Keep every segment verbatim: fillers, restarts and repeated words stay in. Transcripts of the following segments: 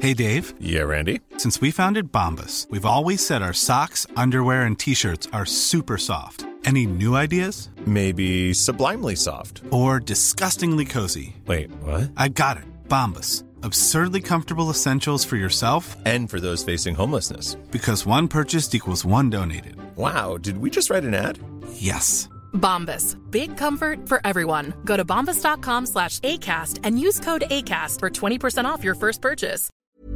Hey, Dave. Yeah, Randy? Since we founded Bombas, we've always said our socks, underwear, and T-shirts are super soft. Any new ideas? Maybe sublimely soft. Or disgustingly cozy. Wait, what? I got it. Bombas. Absurdly comfortable essentials for yourself and for those facing homelessness. Because one purchased equals one donated. Wow, did we just write an ad? Yes. Bombas. Big comfort for everyone. Go to bombas.com slash ACAST and use code ACAST for twenty percent off your first purchase.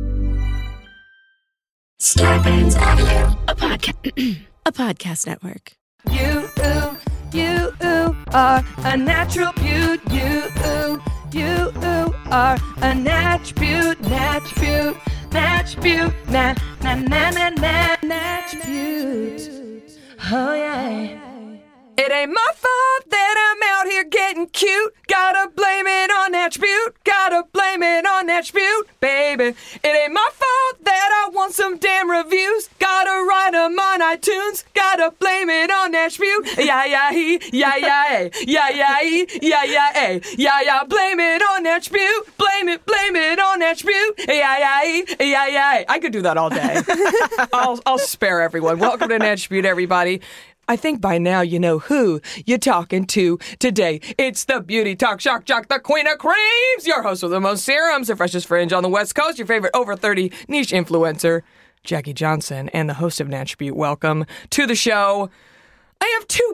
Starburns Audio, a podcast, a podcast network. You, ooh, you, ooh, are a natural beaut. You, ooh, you, ooh, are a natch beaut, natch beaut, natch beaut, na, na, na, na, na, natch beaut. Oh, yeah. It ain't my fault that I'm out here getting cute. Gotta blame it on Natch Beaut. Gotta blame it on Natch Beaut, baby. It ain't my fault that I want some damn reviews. Gotta write them on iTunes. Gotta blame it on Natch Beaut. Yeah, yeah, he, yeah, yeah, eh. Yeah, yeah, he, yeah, yeah, eh. Yeah, yeah, blame it on Natch Beaut. Blame it, blame it on Natch Beaut. Yeah, yeah, he, yeah, yeah, eh. I could do that all day. I'll, I'll spare everyone. Welcome to Natch Beaut, everybody. I think by now you know who you're talking to today. It's the Beauty Talk Shock Jock, the Queen of Creams, your host with the most serums, the freshest fringe on the West Coast, your favorite over thirty niche influencer, Jackie Johnson, and the host of Natch Beaut. Welcome to the show. I have two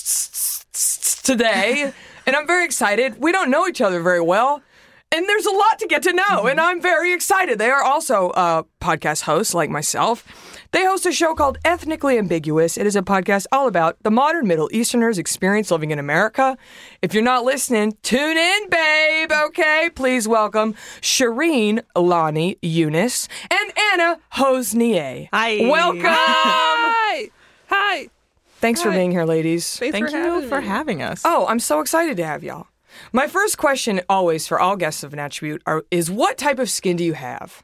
guests today, and I'm very excited. We don't know each other very well, and there's a lot to get to know, mm-hmm. and I'm very excited. They are also uh, podcast hosts like myself. They host a show called Ethnically Ambiguous. It is a podcast all about the modern Middle Easterners' experience living in America. If you're not listening, tune in, babe, okay? Please welcome Shireen Lani Yunus and Anna Hosnier. Hi. Welcome. Hi. Hi. Thanks Hi. for being here, ladies. Thanks Thank for you having for me. having us. Oh, I'm so excited to have y'all. My first question always for all guests of Natch Beaut are, is what type of skin do you have?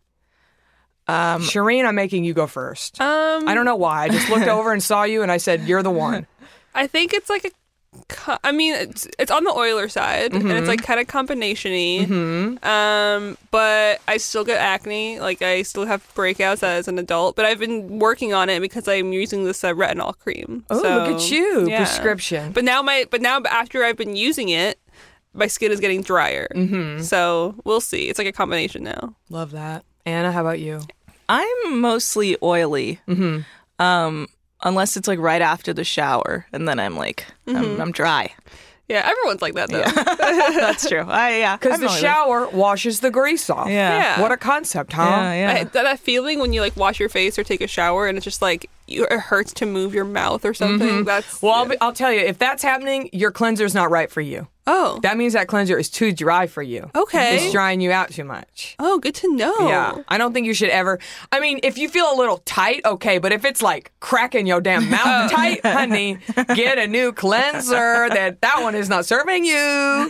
Um, Shireen, I'm making you go first. Um, I don't know why. I just looked over and saw you and I said, you're the one. I think it's like a. co- I mean, it's it's on the oiler side, and it's like kind of combination-y. Mm-hmm. Um, but I still get acne. Like I still have breakouts as an adult. But I've been working on it because I'm using this uh, retinol cream. Oh, So, look at you. yeah. Prescription. But now my but now after I've been using it, my skin is getting drier. Mm-hmm. So we'll see. It's like a combination now. Love that. Anna, how about you? I'm mostly oily, Mm-hmm. um, unless it's like right after the shower, and then I'm like, I'm, I'm dry. Yeah, everyone's like that though. That's true. I, yeah, Because I'm the oily. shower washes the grease off. Yeah. Yeah. What a concept, huh? Yeah, yeah. I, that, that feeling when you like wash your face or take a shower and it's just like you, it hurts to move your mouth or something. That's Well, I'll, yeah. be, I'll tell you, if that's happening, your cleanser's not right for you. oh That means that cleanser is too dry for you. okay. It's drying you out too much. Oh, good to know. Yeah. I don't think you should ever. I mean, if you feel a little tight, okay, but if it's like cracking your damn mouth tight, honey, get a new cleanser. That that one is not serving you.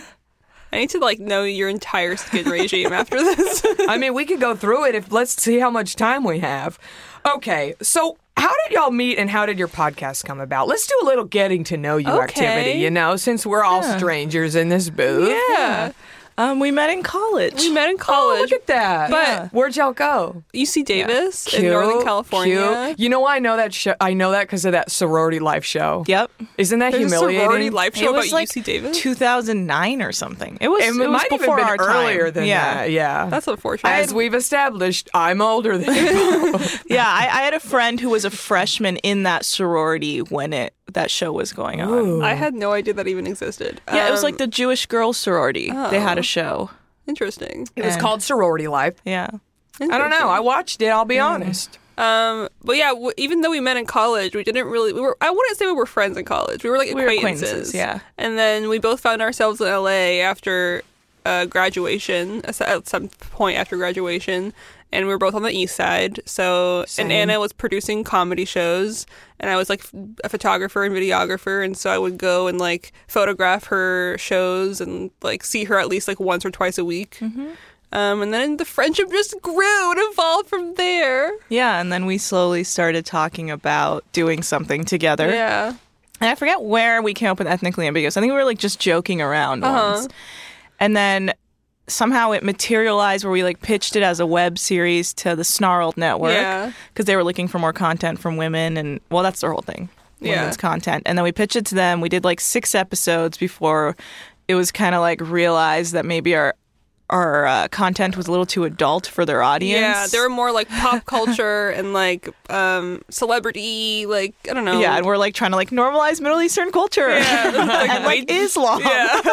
I need to like know your entire skin regime after this. I mean, we could go through it if let's see how much time we have. Okay, so how did y'all meet and how did your podcast come about? Let's do a little getting to know you Okay. activity, you know, since we're all strangers in this booth. yeah. Um, we met in college. We met in Oh, college. look at that. But- where'd y'all go? U C Davis in Cute, Northern California. cute. You know why I know that show? I know that because of that sorority life show. Yep. Isn't that There's a humiliating? sorority life show It about was like U C Davis. two thousand nine or something. It was, It, it was might before even our been time. earlier than yeah. that. Yeah. That's unfortunate. As we've established, I'm older than you. Yeah, I, I had a friend who was a freshman in that sorority when it that show was going on. I had no idea that even existed. Yeah, it was Um, like the Jewish girls sorority. They had Oh. a show. interesting. It was And- called Sorority Life. Yeah. I don't know. I watched it. I'll be honest. Um, but yeah, w- even though we met in college, we didn't really. We were. I wouldn't say we were friends in college. We were like We were acquaintances. acquaintances, yeah. And then we both found ourselves in L A after uh, graduation. At some point after graduation, and we were both on the East Side. So, Same. and Anna was producing comedy shows, and I was like a photographer and videographer, and so I would go and like photograph her shows and like see her at least like once or twice a week. Mm-hmm. Um, and then the friendship just grew and evolved from there. Yeah, and then we slowly started talking about doing something together. Yeah. And I forget where we came up with Ethnically Ambiguous. I think we were like just joking around Uh-huh. once. And then somehow it materialized where we like pitched it as a web series to the Snarled Network Yeah. because they were looking for more content from women, and well, that's their whole thing, Yeah. women's content. And then we pitched it to them. We did like six episodes before it was kind of like realized that maybe our our uh, content was a little too adult for their audience. Yeah, they were more like pop culture and like um, celebrity, like I don't know. Yeah, and we're like trying to like normalize Middle Eastern culture Yeah, like, and like wait- Islam, Yeah,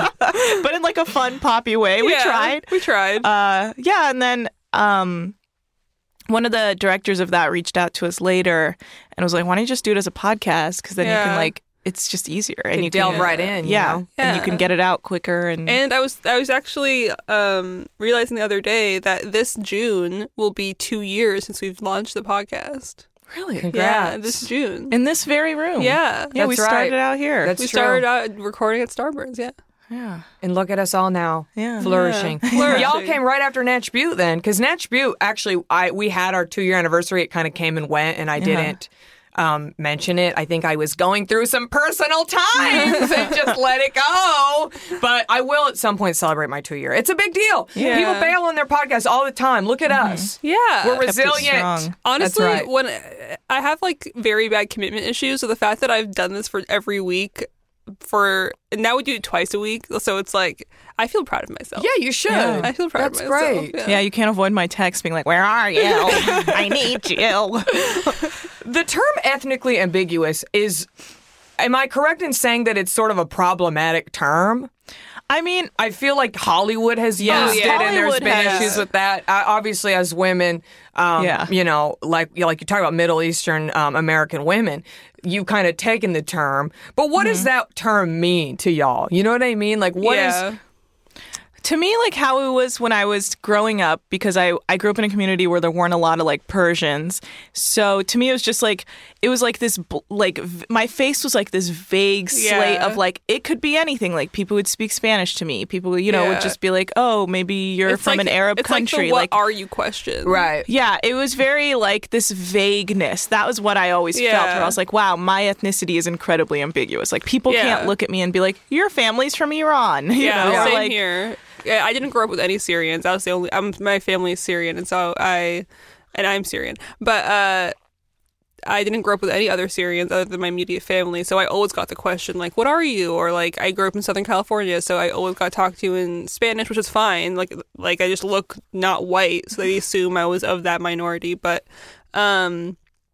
but in like a fun, poppy way. We Yeah, tried. We tried. Uh, yeah, and then um, one of the directors of that reached out to us later and was like, "Why don't you just do it as a podcast? Because then you Yeah. can like, it's just easier and You you delve can right in, you yeah, know? and you Yeah. can get it out quicker." And, And I was I was actually um, realizing the other day that this June will be two years since we've launched the podcast. really, Congrats. Yeah, this June. in this very room. yeah, yeah, we That's started right. out here. That's we true. started out recording at Starburns. Yeah, yeah, And look at us all now, Yeah. flourishing. Yeah. Flourishing. Y'all came right after Natch Butte then, because Natch Butte actually, I we had our two year anniversary. It kind of came and went, and I didn't um, mention it. I think I was going through some personal times and just let it go. But I will at some point celebrate my two year. It's a big deal. Yeah. People bail on their podcasts all the time. Look at us. yeah. We're Kept it resilient. strong. Honestly, That's right. when I have like very bad commitment issues, so the fact that I've done this for every week for and now we do it twice a week, so it's like I feel proud of myself. Yeah, you should. Yeah. I feel proud That's of myself. great. Yeah. yeah, you can't avoid my text being like, "Where are you? I need you." The term ethnically ambiguous is, am I correct in saying that it's sort of a problematic term? I mean, I feel like Hollywood has used Yeah. it, and there's Hollywood been has- issues with that. Uh, obviously, as women, um, Yeah. you know, like you know, like you talk about Middle Eastern um, American women, you kind of taken the term. But what Mm-hmm. does that term mean to y'all? You know what I mean? Like, what is? Yeah. to me, like how it was when I was growing up, because I, I grew up in a community where there weren't a lot of like Persians. So to me, it was just like, it was like this, bl- like v- my face was like this vague slate Yeah. of like, it could be anything. Like people would speak Spanish to me. People, you know, Yeah. would just be like, oh, maybe you're It's from like- an Arab it's country. Like, the, what are you question? Right. Yeah, it was very like this vagueness. That was what I always Yeah. felt. Where I was like, wow, my ethnicity is incredibly ambiguous. Like people Yeah. can't look at me and be like, your family's from Iran. You Yeah, know? same like, here. Yeah, I didn't grow up with any Syrians. I was the only. I'm my family is Syrian, and so I, and I'm Syrian, but uh, I didn't grow up with any other Syrians other than my immediate family. So I always got the question like, "What are you?" Or like, I grew up in Southern California, so I always got talked to in Spanish, which is fine. Like, like I just look not white, so they assume I was of that minority. But, um.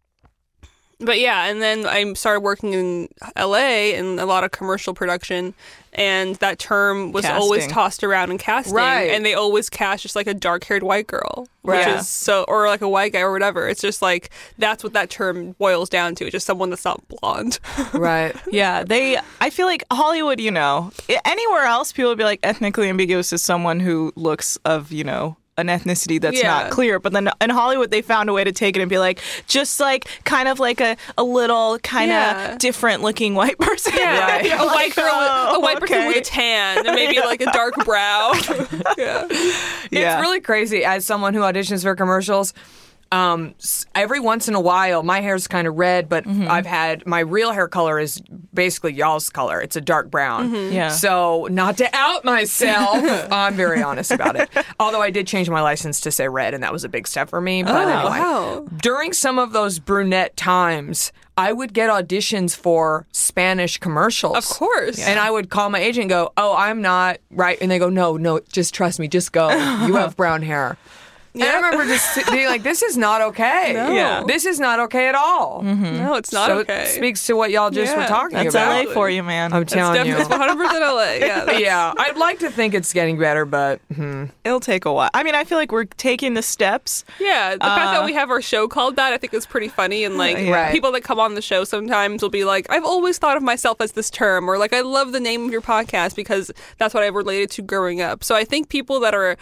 But yeah, and then I started working in L A in a lot of commercial production, and that term was always Casting. tossed around in casting, Right. and they always cast just like a dark-haired white girl, which Right. is so, or like a white guy or whatever. It's just like that's what that term boils down to. It's just someone that's not blonde. Right. Yeah, they. I feel like Hollywood, you know, i- anywhere else, people would be like, ethnically ambiguous is someone who looks of, you know, an ethnicity that's Yeah. not clear. But then in Hollywood, they found a way to take it and be like, just like kind of like a, a little kind of Yeah. different looking white person. Yeah, Right. a white girl, oh, with, a white person okay. with a tan, and maybe like a dark brow. yeah, Yeah. It's really crazy as someone who auditions for commercials. Um, s- every once in a while, my hair's kind of red, but Mm-hmm. I've had my real hair color is basically y'all's color. It's a dark brown. Mm-hmm. Yeah. So, not to out myself, I'm very honest about it. Although I did change my license to say red, and that was a big step for me. But Oh, anyway, wow. during some of those brunette times, I would get auditions for Spanish commercials. Of course. And I would call my agent and go, oh, I'm not right. And they go, no, no, just trust me. Just go. You have brown hair. And I remember just being like, this is not okay. No. Yeah. This is not okay at all. No, it's not so okay. it speaks to what y'all just were Yeah. talking That's about. L A for you, man. I'm It's telling definitely you. one hundred percent L A. Yeah, that's- Yeah, I'd like to think it's getting better, but hmm. It'll take a while. I mean, I feel like we're taking the steps. Yeah, the fact that we have our show called that, I think is pretty funny. And like Right. people that come on the show sometimes will be like, I've always thought of myself as this term, or like, I love the name of your podcast because that's what I related to growing up. So I think people that are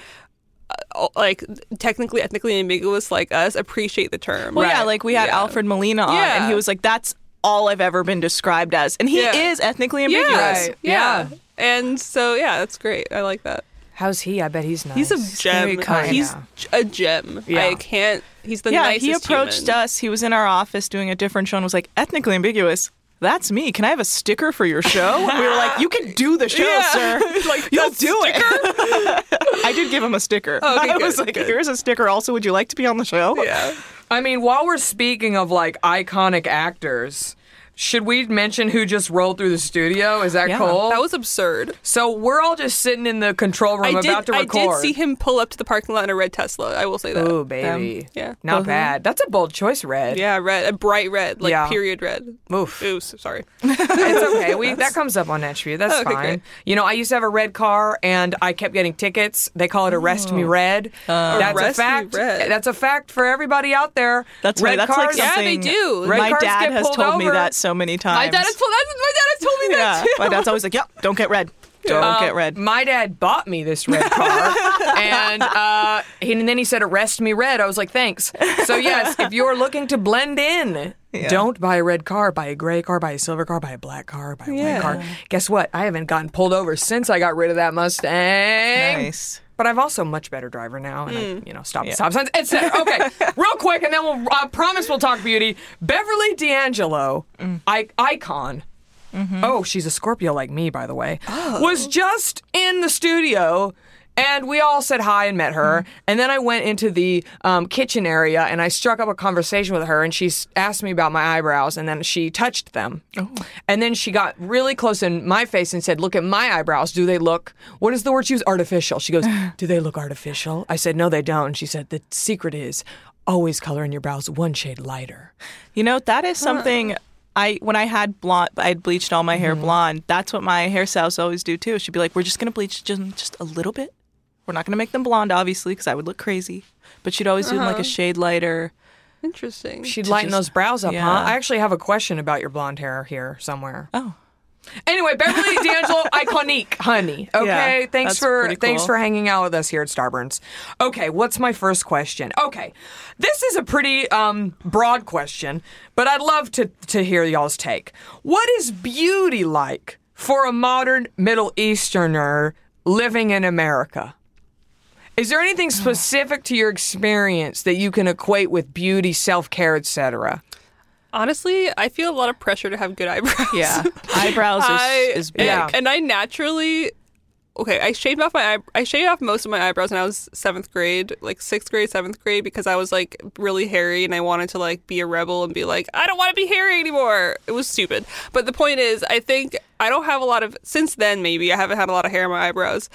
uh, like technically ethnically ambiguous like us appreciate the term. Well, yeah, like we had Yeah. Alfred Molina on, Yeah. and he was like, that's all I've ever been described as. And he Yeah. is ethnically ambiguous. Yeah, Right. yeah. Yeah. And so yeah, that's great. I like that. How's he? I bet he's nice. He's a very gem. kind. He's Yeah. j- a gem. Yeah. I can't. He's the Yeah, nicest he approached human. us. He was in our office doing a different show and was like, ethnically ambiguous. That's me. Can I have a sticker for your show? And we were like, you can do the show, Yeah. sir. like You'll "That do it. I did give him a sticker. Oh, okay, I was good, like, good. here's a sticker. Also, would you like to be on the show? Yeah. I mean, while we're speaking of like iconic actors, should we mention who just rolled through the studio? Is that Yeah. cool? That was absurd. So we're all just sitting in the control room I did, about to I record. did see him pull up to the parking lot in a red Tesla. I will say that. Ooh, baby. yeah. Not Both bad. That's a bold choice, Red. Yeah, red. A bright red. Like, Yeah. period red. Oof. Ooh, s- sorry. It's okay. We That comes up on Attribute. That's Okay, fine. great. You know, I used to have a red car, and I kept getting tickets. They call it Arrest Me Red. That's a Arrest Me fact. Red. That's a fact for everybody out there. That's red right. That's cars. like Yeah, something. they do. Red My cars dad get has pulled told me over. that so many times. My dad has told, that's, my dad has told me Yeah, that too. my dad's always like, "Yep, don't get red. Don't Um, get red." My dad bought me this red car, and uh, he, and then he said, "Arrest me red." I was like, "Thanks." So yes, if you're looking to blend in, don't buy a red car. Buy a gray car. Buy a silver car. Buy a black car. Buy a Yeah. white car. Guess what? I haven't gotten pulled over since I got rid of that Mustang. Nice. But I've also a much better driver now, and I, you know, stop at stop signs, et cetera. Okay, real quick, and then we'll I promise we'll talk beauty. Beverly D'Angelo, I- icon. Oh, she's a Scorpio like me, by the way. Was just in the studio, and we all said hi and met her. And then I went into the um, kitchen area, and I struck up a conversation with her, and she s- asked me about my eyebrows, and then she touched them. And then she got really close in my face and said, "Look at my eyebrows. Do they look, what is the word she used? Artificial." She goes, "Do they look artificial?" I said, "No, they don't." And she said, "The secret is always color in your brows one shade lighter." You know, that is something I when I had blonde, I had bleached all my hair blonde. That's what my hairstylists always do too. She'd be like, "We're just gonna bleach just, just a little bit. We're not gonna make them blonde, obviously, because I would look crazy." But she'd always do them like a shade lighter. Interesting. She'd lighten just- those brows up, yeah. huh? I actually have a question about your blonde hair here somewhere. Oh, Anyway, Beverly D'Angelo, iconique, honey. Okay, Yeah, thanks that's for pretty thanks cool. for hanging out with us here at Starburns. Okay, what's my first question? Okay, this is a pretty um, broad question, but I'd love to to hear y'all's take. What is beauty like for a modern Middle Easterner living in America? Is there anything specific to your experience that you can equate with beauty, self-care, et cetera? Honestly, I feel a lot of pressure to have good eyebrows. yeah. Eyebrows is, I, is big. Yeah. And I naturally, okay, I shaved off my eye, I shaved off most of my eyebrows when I was seventh grade, like sixth grade, seventh grade, because I was like really hairy and I wanted to like be a rebel and be like, I don't want to be hairy anymore. It was stupid. But the point is, I think I don't have a lot of, since then maybe, I haven't had a lot of hair in my eyebrows,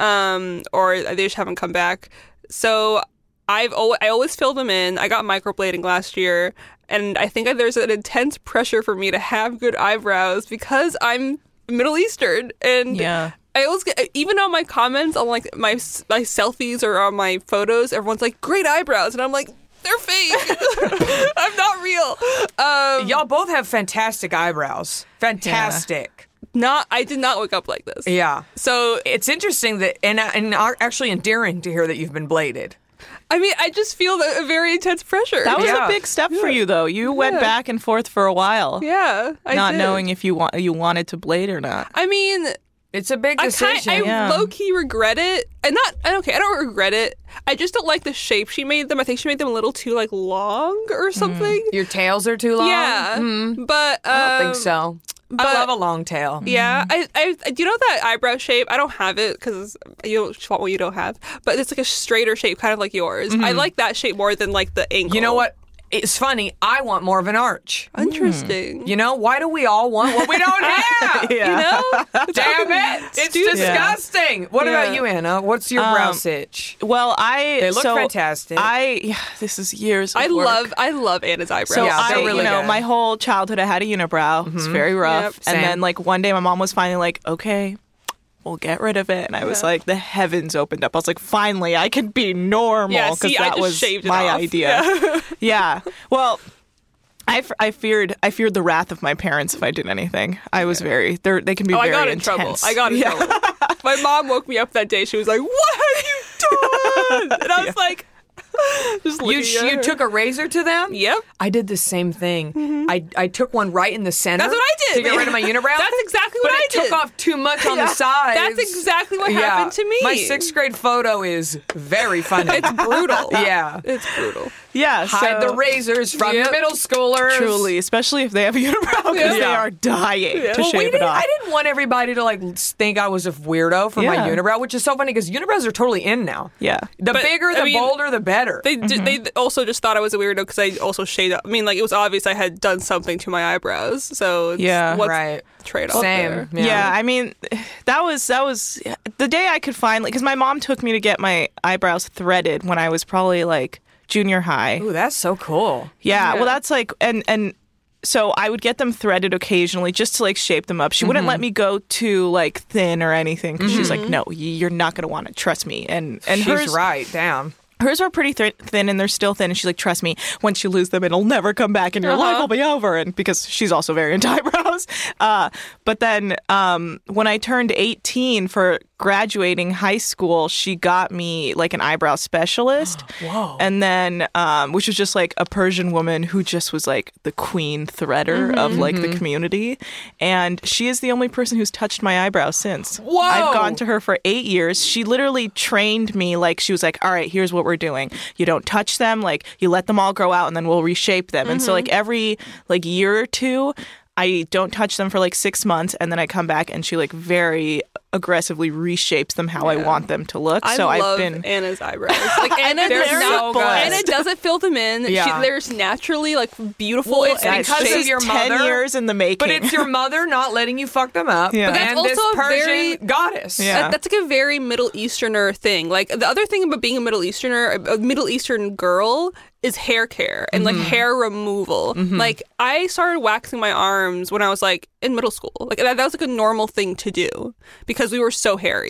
um, or they just haven't come back. So I've al- I always fill them in. I got microblading last year, and I think there's an intense pressure for me to have good eyebrows because I'm Middle Eastern, and Yeah. I always get, even on my comments on like my my selfies or on my photos, everyone's like, great eyebrows, and I'm like, they're fake. I'm not real. Um, Y'all both have fantastic eyebrows. Fantastic. not I did not wake up like this. Yeah. So It's interesting that, and, and actually endearing to hear that you've been bladed. I mean, I just feel the, a very intense pressure. That was Yeah. a big step for you, though. You went Yeah. back and forth for a while, yeah, I not did. knowing if you want you wanted to blade or not. I mean, It's a big I decision. kind, I Yeah. low key regret it, and not. I Okay, I don't regret it. I just don't like the shape she made them. I think she made them a little too like long or something. Your tails are too long? Yeah, but um, I don't think so. but- I love a long tail. Yeah, I, I, do you know that eyebrow shape? I don't have it because you don't want what you don't have, but it's like a straighter shape, kind of like yours. I like that shape more than like the ankle. You know what? It's funny. I want more of an arch. Interesting. You know, why do we all want what we don't have? You know? Damn it! It's Stupid. disgusting. What Yeah. about you, Anna? What's your brow Um, sitch? Well, I They look so fantastic. I yeah, this is years. Of I work. love, I love Anna's eyebrows. So Yeah, I, they're really you know, good. my whole childhood I had a unibrow. It's very rough. Yep, same. and then like one day my mom was finally like, okay, we'll get rid of it. And I was Yeah. like, the heavens opened up. I was like, finally, I can be normal. Yeah, 'cause see, I that just was shaved it my off. idea. Yeah. Yeah. Well, I, f- I feared I feared the wrath of my parents if I did anything. I was very they they can be Oh, I very got in intense. trouble. I got in Yeah. trouble. My mom woke me up that day. She was like, "What have you done?" And I was like, just You you took a razor to them? Yep. I did the same thing. Mm-hmm. I I took one right in the center. That's what I did. To get rid of my unibrow. That's exactly but what I it did. took off too much on the sides. That's exactly what Yeah. happened to me. My sixth grade photo is very funny. It's brutal. Yeah. It's brutal. Yeah, Hide so the razors from Yep. your middle schoolers. truly, especially if they have a unibrow, because they Yeah. are dying to Well, shave we it didn't, off. I didn't want everybody to like think I was a weirdo for my Yeah. unibrow, which is so funny because unibrows are totally in now. Yeah. The But, bigger, I the mean, bolder, the better. They d they also just thought I was a weirdo because I also shaved up. I mean, like, it was obvious I had done something to my eyebrows. So, it's, Yeah. what's right. the trade-off Same. there? Yeah. Yeah, I mean, that was that was the day I could finally, because my mom took me to get my eyebrows threaded when I was probably like junior high. Ooh, that's so cool. Yeah, well, that's like, and and so I would get them threaded occasionally just to like shape them up. She wouldn't let me go too like thin or anything because she's like, no, y- you're not gonna want to, trust me. And and She's hers, right. Damn. hers were pretty th- thin and they're still thin. And she's like, trust me, once you lose them, it'll never come back and your life will be over. And because she's also very into eyebrows. Uh, but then um, when I turned eighteen for graduating high school, she got me like an eyebrow specialist. Whoa. And then, um, which was just like a Persian woman who just was like the queen threader of like the community. And she is the only person who's touched my eyebrows since. Whoa. I've gone to her for eight years. She literally trained me. Like, she was like, all right, here's what we're doing. You don't touch them. Like, you let them all grow out and then we'll reshape them. And so like every like year or two, I don't touch them for like six months and then I come back and she like very aggressively reshapes them how I want them to look. I so love I've been Anna's eyebrows. Like, Anna They're does so not, good. Anna doesn't fill them in. Yeah. She, they're naturally like beautiful. Well, it's and it's because of shaped- your ten mother- years in the making. But it's your mother not letting you fuck them up. Yeah. But that's and this also a Persian very- goddess. Yeah. That- that's like a very Middle Easterner thing. Like, the other thing about being a Middle Easterner, a Middle Eastern girl, is hair care and like hair removal. Like, I started waxing my arms when I was like in middle school. Like, that, that was like a normal thing to do because we were so hairy.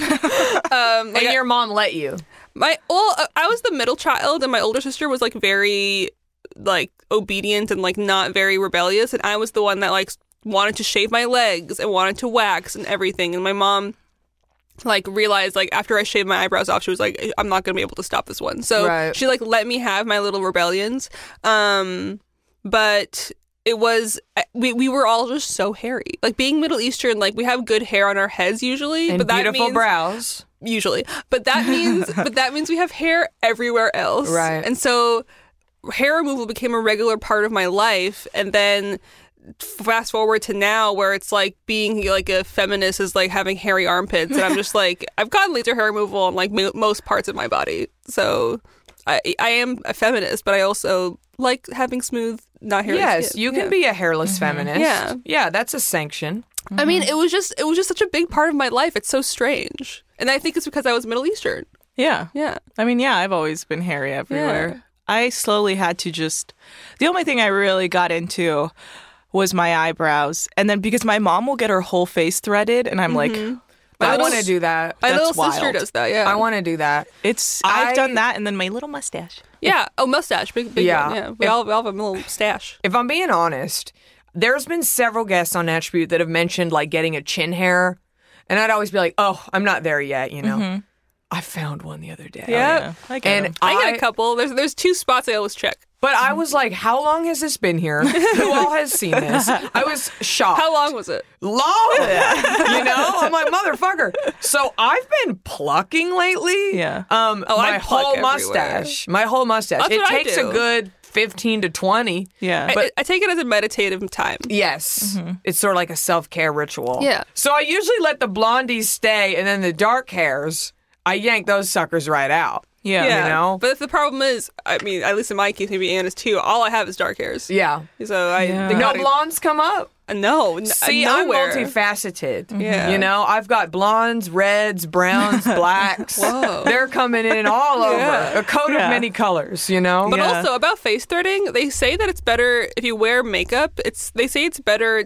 um, like, And your mom let you. my well, uh, I was the middle child, and my older sister was like very like obedient and like not very rebellious, and I was the one that like wanted to shave my legs and wanted to wax and everything. And my mom like realized like after I shaved my eyebrows off, she was like, I'm not gonna be able to stop this one. So Right. she like let me have my little rebellions. Um, but it was we we were all just so hairy. Like, being Middle Eastern, like, we have good hair on our heads usually, And but that beautiful means brows. usually, but that means but that means we have hair everywhere else, Right. And so hair removal became a regular part of my life, and then fast forward to now where it's like being like a feminist is like having hairy armpits, and I'm just like, I've gotten laser hair removal on like mo- most parts of my body, so I I am a feminist, but I also like having smooth, not hairy Yes, skin. you can Yeah. be a hairless feminist. Yeah. Yeah, that's a sanction. I mean, it was just it was just such a big part of my life. It's so strange, and I think it's because I was Middle Eastern. yeah. Yeah. I mean, yeah, I've always been hairy everywhere. Yeah. I slowly had to just. The only thing I really got into was my eyebrows, and then because my mom will get her whole face threaded, and I'm like, My I little- want to do that. My That's little sister wild. does that. Yeah. I want to do that. it's. I- I've done that, and then my little mustache. Yeah. Oh, mustache. Big, big Yeah. one. Yeah. We If- all, we all have a little stash. If I'm being honest, there's been several guests on Attribute that have mentioned like getting a chin hair, and I'd always be like, "Oh, I'm not there yet," you know. I found one the other day. Yeah. I get And 'em. I I, get a couple. There's there's two spots I always check. but I was like, "How long has this been here? Who all has seen this?" I was shocked. How long was it? Long, you know. I'm like, motherfucker. So I've been plucking lately. Yeah. Um. Oh, I my pluck whole everywhere. mustache. My whole mustache. That's it what I takes do. a good fifteen to twenty. Yeah. I- But- I, take it as a meditative time. Yes. It's sort of like a self care ritual. Yeah. So I usually let the blondies stay, and then the dark hairs, I yank those suckers right out. yeah. Yeah. You know? But the problem is, I mean, at least in my case, maybe Anna's too. All I have is dark hairs. Yeah. So I Yeah. the No gotta- blondes come up. No. n- See, nowhere. I'm multifaceted. Yeah. You know, I've got blondes, reds, browns, blacks. Whoa. They're coming in all over. Yeah. A coat Yeah. of many colors, you know? But Yeah. also about face threading, they say that it's better if you wear makeup. It's they say it's better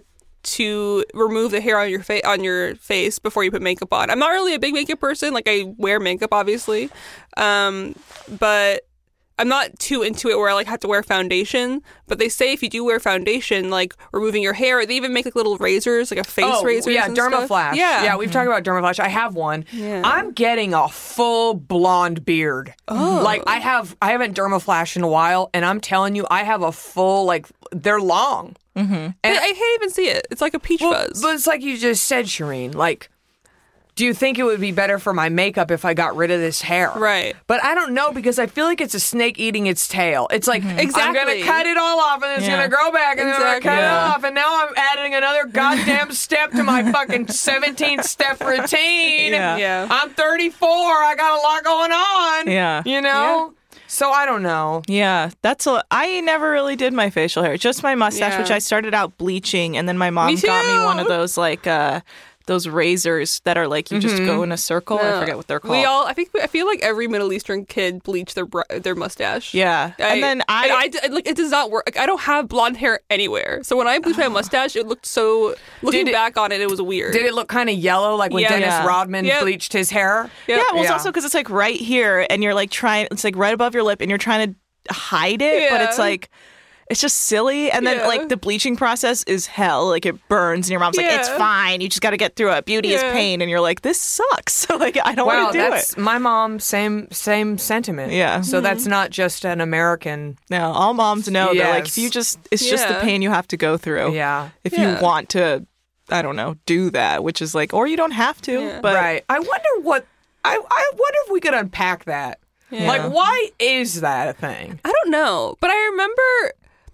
to remove the hair on your face on your face before you put makeup on. I'm not really a big makeup person. Like, I wear makeup, obviously, um, but I'm not too into it where I like have to wear foundation, but they say if you do wear foundation, like removing your hair, they even make like little razors, like a face oh, razor. yeah, and Dermaflash. Stuff. Yeah, yeah, we've talked about Dermaflash. I have one. Yeah. I'm getting a full blonde beard. Oh. Like I have, I haven't Dermaflashed in a while, and I'm telling you, I have a full like they're long. Mm-hmm. And I, I can't even see it. It's like a peach well, fuzz. But it's like you just said, Shireen. Like, do you think it would be better for my makeup if I got rid of this hair? Right. But I don't know because I feel like it's a snake eating its tail. It's like, Exactly. I'm going to cut it all off and it's Yeah. going to grow back and then I'm going to Exactly. cut Yeah. it off. And now I'm adding another goddamn step to my fucking seventeen step routine. Yeah. Yeah. I'm thirty-four. I got a lot going on. Yeah. You know? So I don't know. Yeah, that's a. I never really did my facial hair, just my mustache, Yeah. which I started out bleaching, and then my mom Me got me one too. of those like uh, those razors that are like you just go in a circle. I No. forget what they're called. We all, I think, I feel like every Middle Eastern kid bleach their br- their mustache. yeah, I, and then I, and I d- like it does not work. Like, I don't have blonde hair anywhere, so when I bleached my mustache, it looked so. Looking Did it- back on it, it was weird. Did it look kind of yellow like when Yeah. Dennis Yeah. Rodman Yep. bleached his hair? Yep. yeah, well, it's Yeah. also because it's like right here, and you're like trying. It's like right above your lip, and you're trying to hide it, but it's Yeah. like. It's just silly. And then, Yeah. like, the bleaching process is hell. Like, it burns, and your mom's like, it's Yeah. fine. You just got to get through it. Beauty is Yeah. pain. And you're like, this sucks. Like, I don't Wow, want to do that's it. my mom. Same same sentiment. Yeah. So that's not just an American. No, all moms know that, like, if Yes. you just, it's just the Yeah. pain you have to go through. Yeah. If Yeah. you want to, I don't know, do that, which is like, or you don't have to. Yeah. But right. I wonder what. I I wonder if we could unpack that. Yeah. Like, why is that a thing? I don't know, but I remember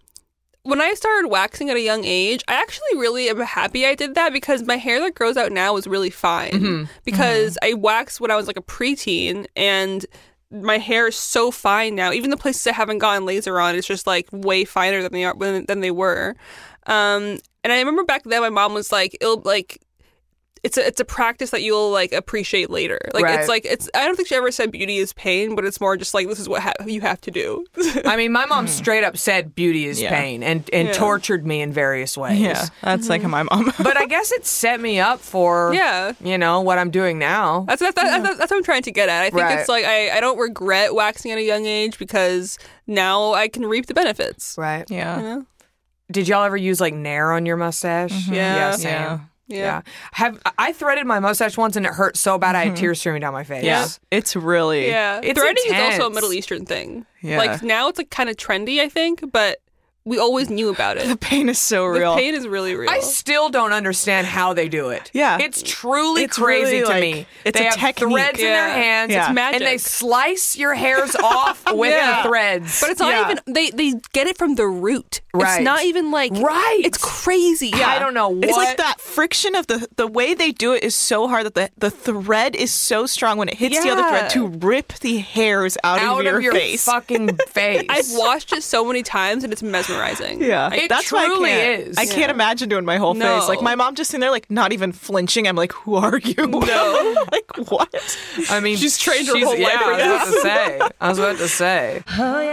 when I started waxing at a young age, I actually really am happy I did that because my hair that grows out now is really fine. Mm-hmm. Because I waxed when I was like a preteen and my hair is so fine now. Even the places I haven't gotten laser on, it's just like way finer than they are than they were. Um, and I remember back then my mom was like, it'll like it's a it's a practice that you'll like appreciate later. Like Right. it's like it's I don't think she ever said beauty is pain, but it's more just like this is what ha- you have to do. I mean, my mom straight up said beauty is Yeah. pain and, and Yeah. tortured me in various ways. yeah, that's like my mom. But I guess it set me up for, Yeah. you know, what I'm doing now. That's that's, that's that's what I'm trying to get at. I think Right. it's like I, I don't regret waxing at a young age because now I can reap the benefits. Right. yeah. You know? Did y'all ever use like Nair on your mustache? Yeah. Yeah, same. Yeah. Yeah. Yeah. Have I threaded my mustache once and it hurt so bad I had tears streaming down my face. Yeah. It's really. Yeah. It's Threading is also a intense. Middle Eastern thing. Yeah. Like now it's like kind of trendy, I think, but we always knew about The it. pain is so real. The pain is really real. I still don't understand how they do it. Yeah. It's truly It's crazy really, to like, me. it's they a have technique. threads in their Yeah. hands. Yeah. It's magic. And they slice your hairs off with Yeah. the threads. But it's not Yeah. even they they get it from the root. Right. It's not even like Right. It's crazy. Yeah. I don't know what. It's like that friction of the the way they do it is so hard that the, the thread is so strong when it hits the other Yeah. thread to rip the hairs out, out of your, of your face. fucking face. I've watched it so many times and it's mesmerizing. Yeah, It that's why I truly can't, is. I can't imagine doing my whole No. face. Like my mom just sitting there, like not even flinching. I'm like, who are you? No. like what? I mean, She's trained her she's- whole yeah, life for I was about to say. I was about to say.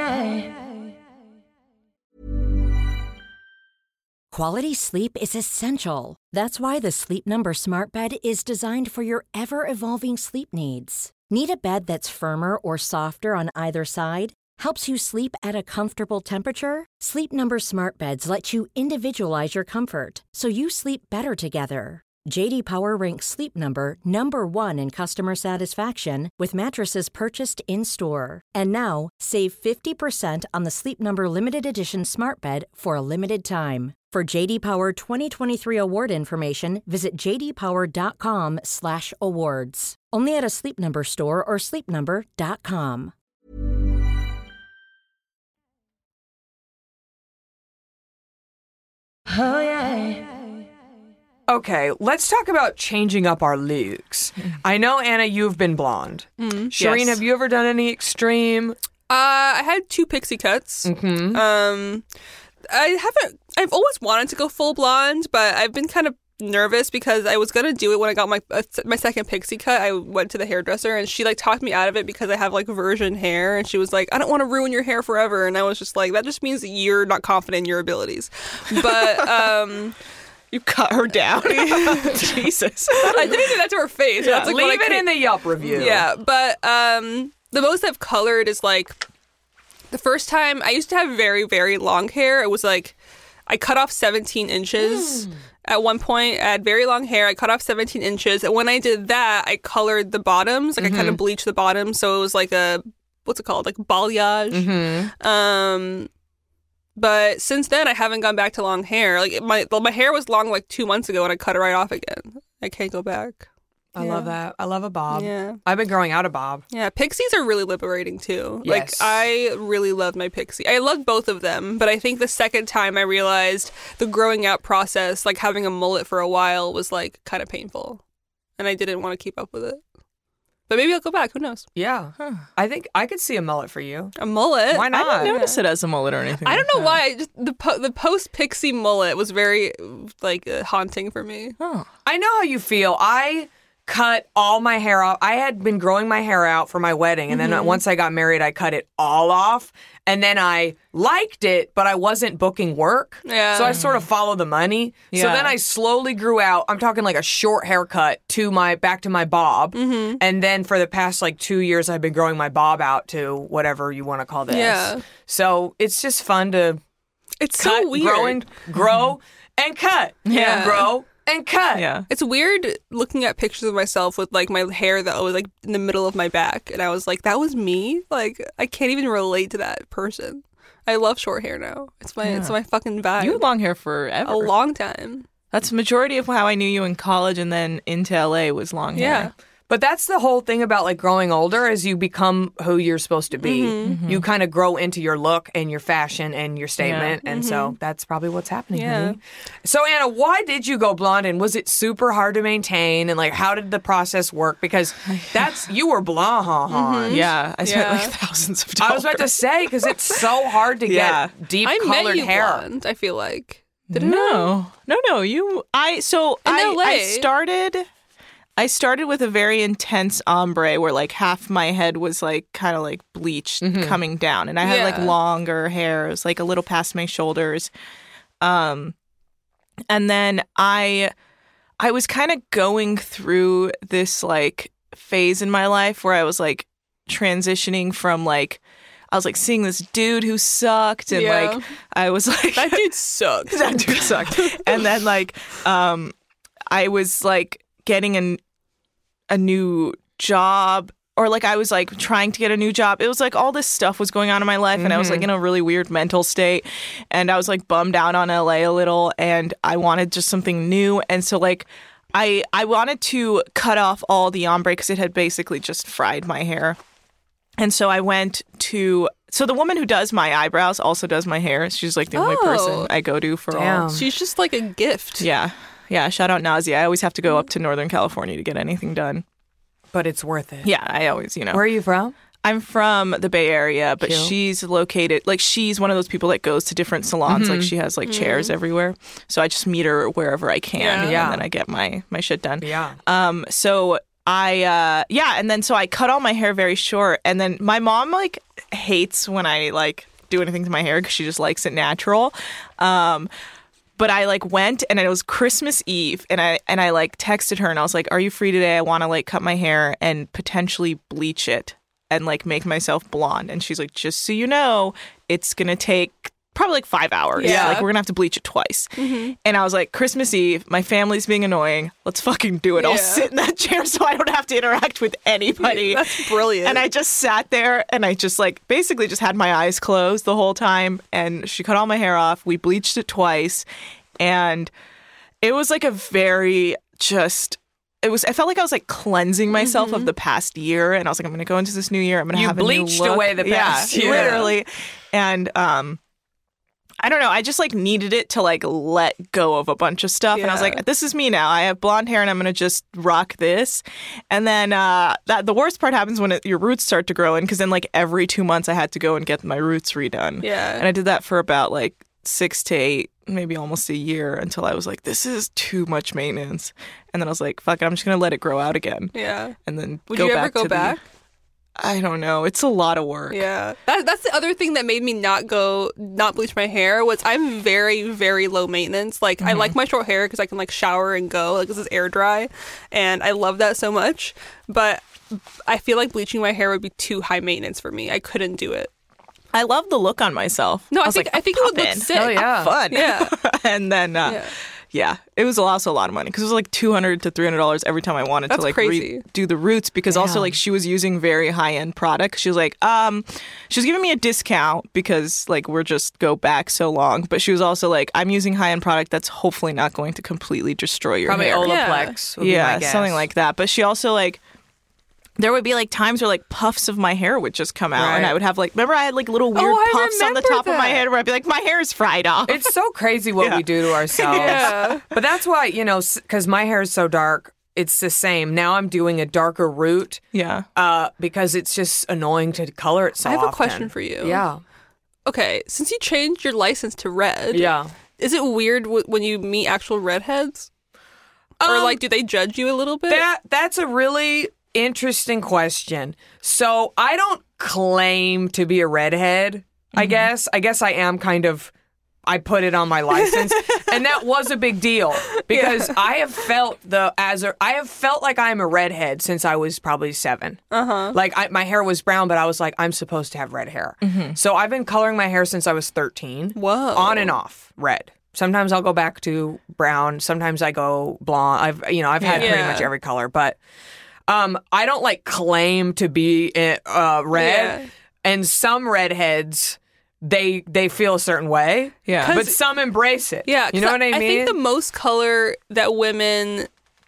Quality sleep is essential. That's why the Sleep Number Smart Bed is designed for your ever-evolving sleep needs. Need a bed that's firmer or softer on either side? Helps you sleep at a comfortable temperature? Sleep Number Smart Beds let you individualize your comfort so you sleep better together. J D Power ranks Sleep Number number one in customer satisfaction with mattresses purchased in-store. And now, save fifty percent on the Sleep Number Limited Edition Smart Bed for a limited time. For J D Power twenty twenty-three award information, visit j d power dot com slash awards. Only at a Sleep Number store or sleep number dot com. Okay, let's talk about changing up our looks. I know, Anna, you've been blonde. Shireen, Yes. have you ever done any extreme? Uh, I had two pixie cuts. Mm-hmm. Um, I haven't. I've always wanted to go full blonde, but I've been kind of nervous because I was gonna do it when I got my uh, my second pixie cut. I went to the hairdresser and she like talked me out of it because I have like virgin hair, and she was like, "I don't want to ruin your hair forever." And I was just like, "That just means that you're not confident in your abilities." But um, You cut her down. Jesus. I didn't do that to her face. Yeah, That's like what I Leave it could- in the Yelp review. Yeah, but um, the most I've colored is like The first time, I used to have very, very long hair. It was like, I cut off seventeen inches. Mm. At one point, I had very long hair. I cut off seventeen inches. And when I did that, I colored the bottoms. Like, mm-hmm. I kind of bleached the bottoms. So it was like a, what's it called? Like balayage. Mm-hmm. Um, but since then, I haven't gone back to long hair. Like, my my hair was long like two months ago, and I cut it right off again. I can't go back. I yeah. love that. I love a bob. Yeah. I've been growing out a bob. Yeah, pixies are really liberating too. Yes. Like, I really love my pixie. I love both of them, but I think the second time I realized the growing out process, like having a mullet for a while, was like kind of painful, and I didn't want to keep up with it. But maybe I'll go back. Who knows? Yeah. Huh. I think I could see a mullet for you. A mullet? Why not? I didn't notice it as a mullet or anything. I don't like know that. why. I just, the po- the post pixie mullet was very like uh, haunting for me. Oh. I know how you feel. I cut all my hair off. I had been growing my hair out for my wedding, and then mm-hmm. once I got married, I cut it all off. And then I liked it, but I wasn't booking work. Yeah. So I sort of followed the money. Yeah. So then I slowly grew out. I'm talking like a short haircut to my back to my bob. Mm-hmm. And then for the past like two years, I've been growing my bob out to whatever you want to call this. Yeah. So it's just fun to It's cut, so weird. grow, and, grow and cut. Yeah. Grow and cut. Yeah. It's weird looking at pictures of myself with like my hair that was like in the middle of my back, and I was like, that was me? Like, I can't even relate to that person. I love short hair now. It's my Yeah. it's my fucking vibe. You had long hair forever. A long time. That's the majority of how I knew you in college, and then into L A was long hair. Yeah. But that's the whole thing about like growing older is you become who you're supposed to be. Mm-hmm. You kind of grow into your look and your fashion and your statement. Yeah. And Mm-hmm. so that's probably what's happening. Yeah. Honey. So Anna, why did you go blonde, and was it super hard to maintain, and like how did the process work? Because that's, you were blonde. Mm-hmm. Yeah, I spent Yeah. like thousands of dollars. I was about to say, because it's so hard to Yeah. get deep I colored met you hair. blonde, I feel like. Didn't no, no, no. You, I. So In I, L A. I started. I started with a very intense ombre where like half my head was like kind of like bleached coming down, and I had like Yeah. longer hair. It was like a little past my shoulders. Um, and then I, I was kind of going through this like phase in my life where I was like transitioning from like. I was like seeing this dude who sucked, and Yeah. like I was like That dude sucked. that dude sucked. And then like um I was like getting an a new job, or like I was like trying to get a new job. It was like all this stuff was going on in my life, and I was like in a really weird mental state, and I was like bummed out on L A a little, and I wanted just something new. And so like I I wanted to cut off all the ombre because it had basically just fried my hair. And so I went to, so the woman who does my eyebrows also does my hair. She's like the only Oh. person I go to for all. Damn. She's just like a gift. Yeah. Yeah. Shout out Nazia. I always have to go up to Northern California to get anything done. But it's worth it. Yeah. I always, you know. Where are you from? I'm from the Bay Area, but Cute. she's located, like she's one of those people that goes to different salons. Like she has like chairs everywhere. So I just meet her wherever I can. Yeah. Yeah. And then I get my, my shit done. Yeah. Um, so I, uh, yeah, and then so I cut all my hair very short, and then my mom like hates when I like do anything to my hair because she just likes it natural. Um, but I like went, and it was Christmas Eve, and I and I like texted her, and I was like, "Are you free today? I want to like cut my hair and potentially bleach it and like make myself blonde." And she's like, "Just so you know, it's gonna take." Probably like five hours. Yeah. Like we're gonna have to bleach it twice. Mm-hmm. And I was like, Christmas Eve, my family's being annoying. Let's fucking do it. I'll Yeah. sit in that chair so I don't have to interact with anybody. That's brilliant. And I just sat there and I just like basically just had my eyes closed the whole time. And she cut all my hair off. We bleached it twice. And it was like a very just it was I felt like I was like cleansing myself of the past year. And I was like, I'm gonna go into this new year. I'm gonna You have bleached a new look. away the past yeah, year. Literally. And um I don't know. I just like needed it to like let go of a bunch of stuff. And I was Yeah. like, this is me now. I have blonde hair and I'm going to just rock this. And then uh, that the worst part happens when it, your roots start to grow in, because then like every two months I had to go and get my roots redone. Yeah. And I did that for about like six to eight, maybe almost a year, until I was like, this is too much maintenance. And then I was like, fuck it, I'm just going to let it grow out again. Yeah. And then Would go you ever back go to back? The, I don't know. It's a lot of work. Yeah, that, that's the other thing that made me not go, not bleach my hair, was I'm very, very low maintenance. Like, I like my short hair because I can, like, shower and go. Like, this is air dry, and I love that so much. But I feel like bleaching my hair would be too high maintenance for me. I couldn't do it. I love the look on myself. No, I, was think like, I think it would look poppin'. sick. Oh, yeah. Fun. Yeah. And then, uh, Yeah. yeah, it was also a lot of money because it was like two hundred to three hundred dollars every time I wanted That's to like crazy. do the roots because also Yeah. like she was using very high end products. She was like, um, she was giving me a discount because like we're just go back so long, but she was also like, I'm using high end product that's hopefully not going to completely destroy your Probably hair. Olaplex. Would be yeah, my guess. something like that. But she also like. There would be like times where like puffs of my hair would just come out, and Right. I would have like remember I had like little weird Oh, I puffs on the remember top of my that. head where I'd be like my hair is fried off. It's so crazy what Yeah. we do to ourselves. Yeah. But that's why, you know, because my hair is so dark, it's the same. Now I'm doing a darker root yeah. uh, because it's just annoying to color it so I have a often. question for you. Yeah. Okay, since you changed your license to red, Yeah. is it weird w- when you meet actual redheads? or Um, like, do they judge you a little bit? That That's a really interesting question. So I don't claim to be a redhead, I guess. I guess I am kind of... I put it on my license, and that was a big deal because I have felt the as a, I have felt like I'm a redhead since I was probably seven. Uh huh. Like I, my hair was brown, but I was like, I'm supposed to have red hair. So I've been coloring my hair since I was thirteen. Whoa. On and off red. Sometimes I'll go back to brown. Sometimes I go blonde. I've you know I've had pretty Yeah. much every color, but um, I don't like claim to be uh, red. Yeah. And some redheads. They they feel a certain way, Yeah. but some embrace it. Yeah, you 'cause know what I mean. I think the most color that women,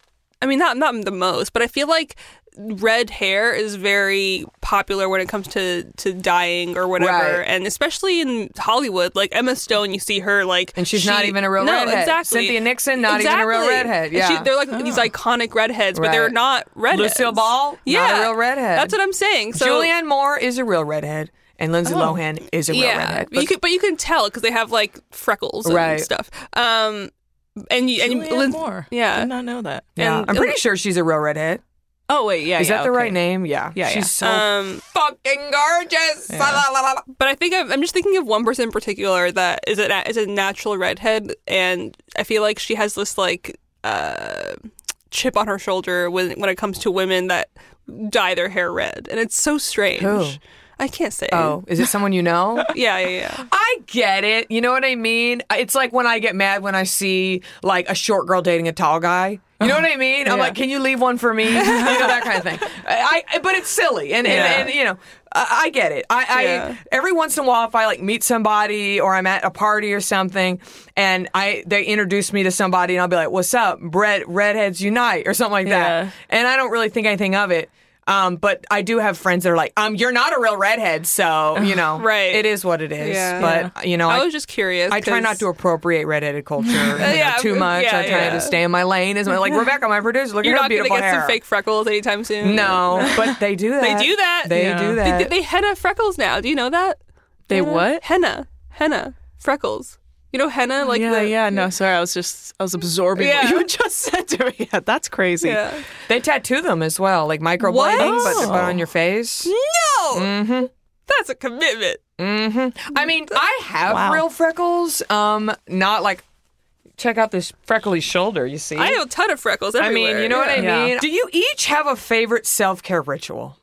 I mean, not not the most, but I feel like red hair is very popular when it comes to, to dyeing or whatever, Right. and especially in Hollywood, like Emma Stone, you see her like, And she's she- not even a real no, redhead. exactly. Cynthia Nixon, not even a real Exactly. redhead. And Yeah. she, they're like these iconic redheads, but they're Right. not redheads. Lucille Ball, yeah, not a real redhead. That's what I'm saying. So Julianne Moore is a real redhead, and Lindsay Lohan is a real yeah, redhead. you could, but you can tell because they have like freckles and Right. stuff. Um, and you and Julianne Lin- Moore. yeah. Did not know that. yeah. and- I'm pretty sure she's a real redhead. Oh wait, yeah. Is yeah, that the okay. right name? Yeah. Yeah, She's yeah. so Um, fucking gorgeous. La, la, la, la. But I think I'm, I'm just thinking of one person in particular that is a is a natural redhead, and I feel like she has this like uh, chip on her shoulder when when it comes to women that dye their hair red, and it's so strange. Who? I can't say. Oh, is it someone you know? yeah, yeah, yeah. I get it. You know what I mean? It's like when I get mad when I see like a short girl dating a tall guy. You know what I mean? I'm Yeah. like, can you leave one for me? You know, that kind of thing. I, I but it's silly, and, Yeah. and, and you know, I, I get it. I, I Yeah. every once in a while, if I like meet somebody or I'm at a party or something, and I they introduce me to somebody, and I'll be like, "What's up, Red Redheads Unite?" or something like that, Yeah. and I don't really think anything of it. Um, but I do have friends that are like, um, you're not a real redhead, so you know, Right. It is what it is. Yeah. But you know, I I, was just curious. I try 'cause- not to appropriate redheaded culture you know, Yeah, too much. yeah, I try yeah. to stay in my lane. As my, like Rebecca, my producer, look You're at her not gonna beautiful get hair. some fake freckles anytime soon. No, but they do that. They do that. They Yeah. do They, that. they, they henna freckles now. Do you know that? They what? Henna, henna freckles. You know henna, like yeah, the yeah. No, sorry. I was just I was absorbing Yeah. what you just said to me. Yeah, that's crazy. yeah. They tattoo them as well, like microblading, What? but, but on your face. No, Mm-hmm. that's a commitment. Mm-hmm. I mean, I have Wow. real freckles. Um, not like. Check out this freckly shoulder. You see? I have a ton of freckles I everywhere. mean, you know what I Yeah. mean? Do you each have a favorite self care ritual?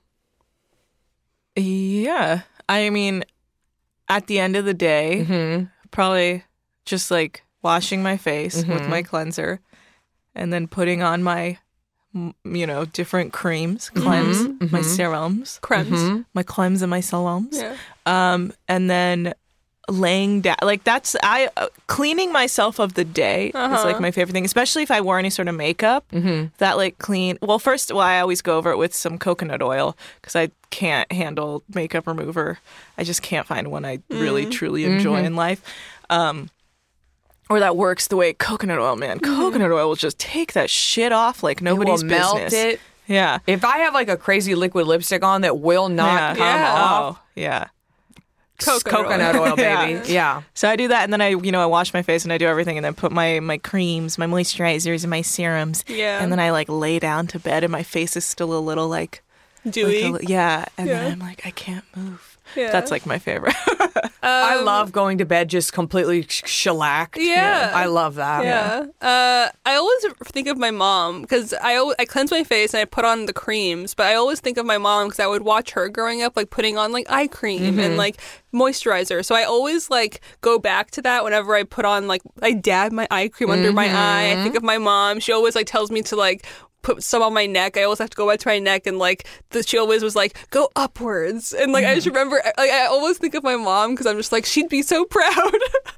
Yeah. I mean, at the end of the day, Mm-hmm. probably just like washing my face with my cleanser and then putting on my, m- you know, different creams, cleanse, my serums, Cremes. my cleanse and my serums. Yeah. Um, and then laying down, like that's, I, uh, cleaning myself of the day is like my favorite thing, especially if I wore any sort of makeup. Mm-hmm. That like clean, well, first, well, I always go over it with some coconut oil because I can't handle makeup remover. I just can't find one I really truly enjoy in life. Um, or that works the way coconut oil, man. Coconut oil will just take that shit off like nobody's it will melt business. it. Yeah. If I have like a crazy liquid lipstick on that will not yeah. come Yeah. off, Oh, yeah. Coconut, coconut oil. oil, baby. Yeah. So I do that, and then I, you know, I wash my face and I do everything, and then put my my creams, my moisturizers, and my serums. Yeah. And then I like lay down to bed, and my face is still a little like Dewy. like a li- yeah. And Yeah. then I'm like, I can't move. Yeah. That's like my favorite. I love going to bed just completely sh- shellacked. Yeah. I love that. Yeah. Uh, I always think of my mom because I, al- I cleanse my face and I put on the creams, but I always think of my mom because I would watch her growing up, like putting on like eye cream Mm-hmm. and like moisturizer. So I always like go back to that whenever I put on like, I dab my eye cream under my eye. I think of my mom. She always like tells me to like put some on my neck. I always have to go back to my neck and like the, she always was like go upwards and like I just remember like I always think of my mom because I'm just like she'd be so proud.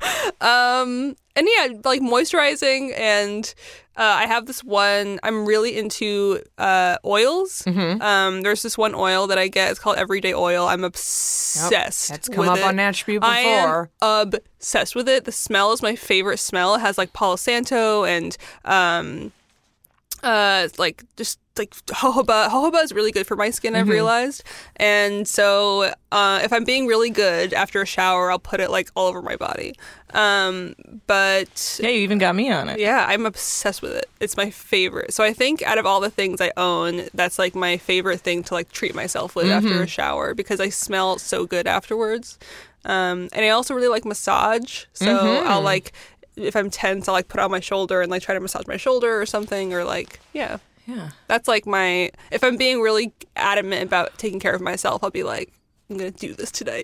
um and yeah, like moisturizing and uh, I have this one. I'm really into uh, oils. Mm-hmm. Um, there's this one oil that I get. It's called Everyday Oil. I'm obsessed. Yep. That's come with up it. on Natch Beauty I am before. obsessed with it. The smell is my favorite smell. It has like Palo Santo and um, uh, like just like jojoba. Jojoba is really good for my skin. I've Mm-hmm. realized, and so uh, if I'm being really good after a shower, I'll put it like all over my body. Um, but Yeah, you even got me on it. yeah, I'm obsessed with it. It's my favorite. So I think out of all the things I own, that's like my favorite thing to like treat myself with Mm-hmm. after a shower because I smell so good afterwards. Um, and I also really like massage. So Mm-hmm. I'll like, if I'm tense, I'll like put it on my shoulder and like try to massage my shoulder or something or like, yeah. Yeah. That's like my, if I'm being really adamant about taking care of myself, I'll be like, I'm going to do this tonight.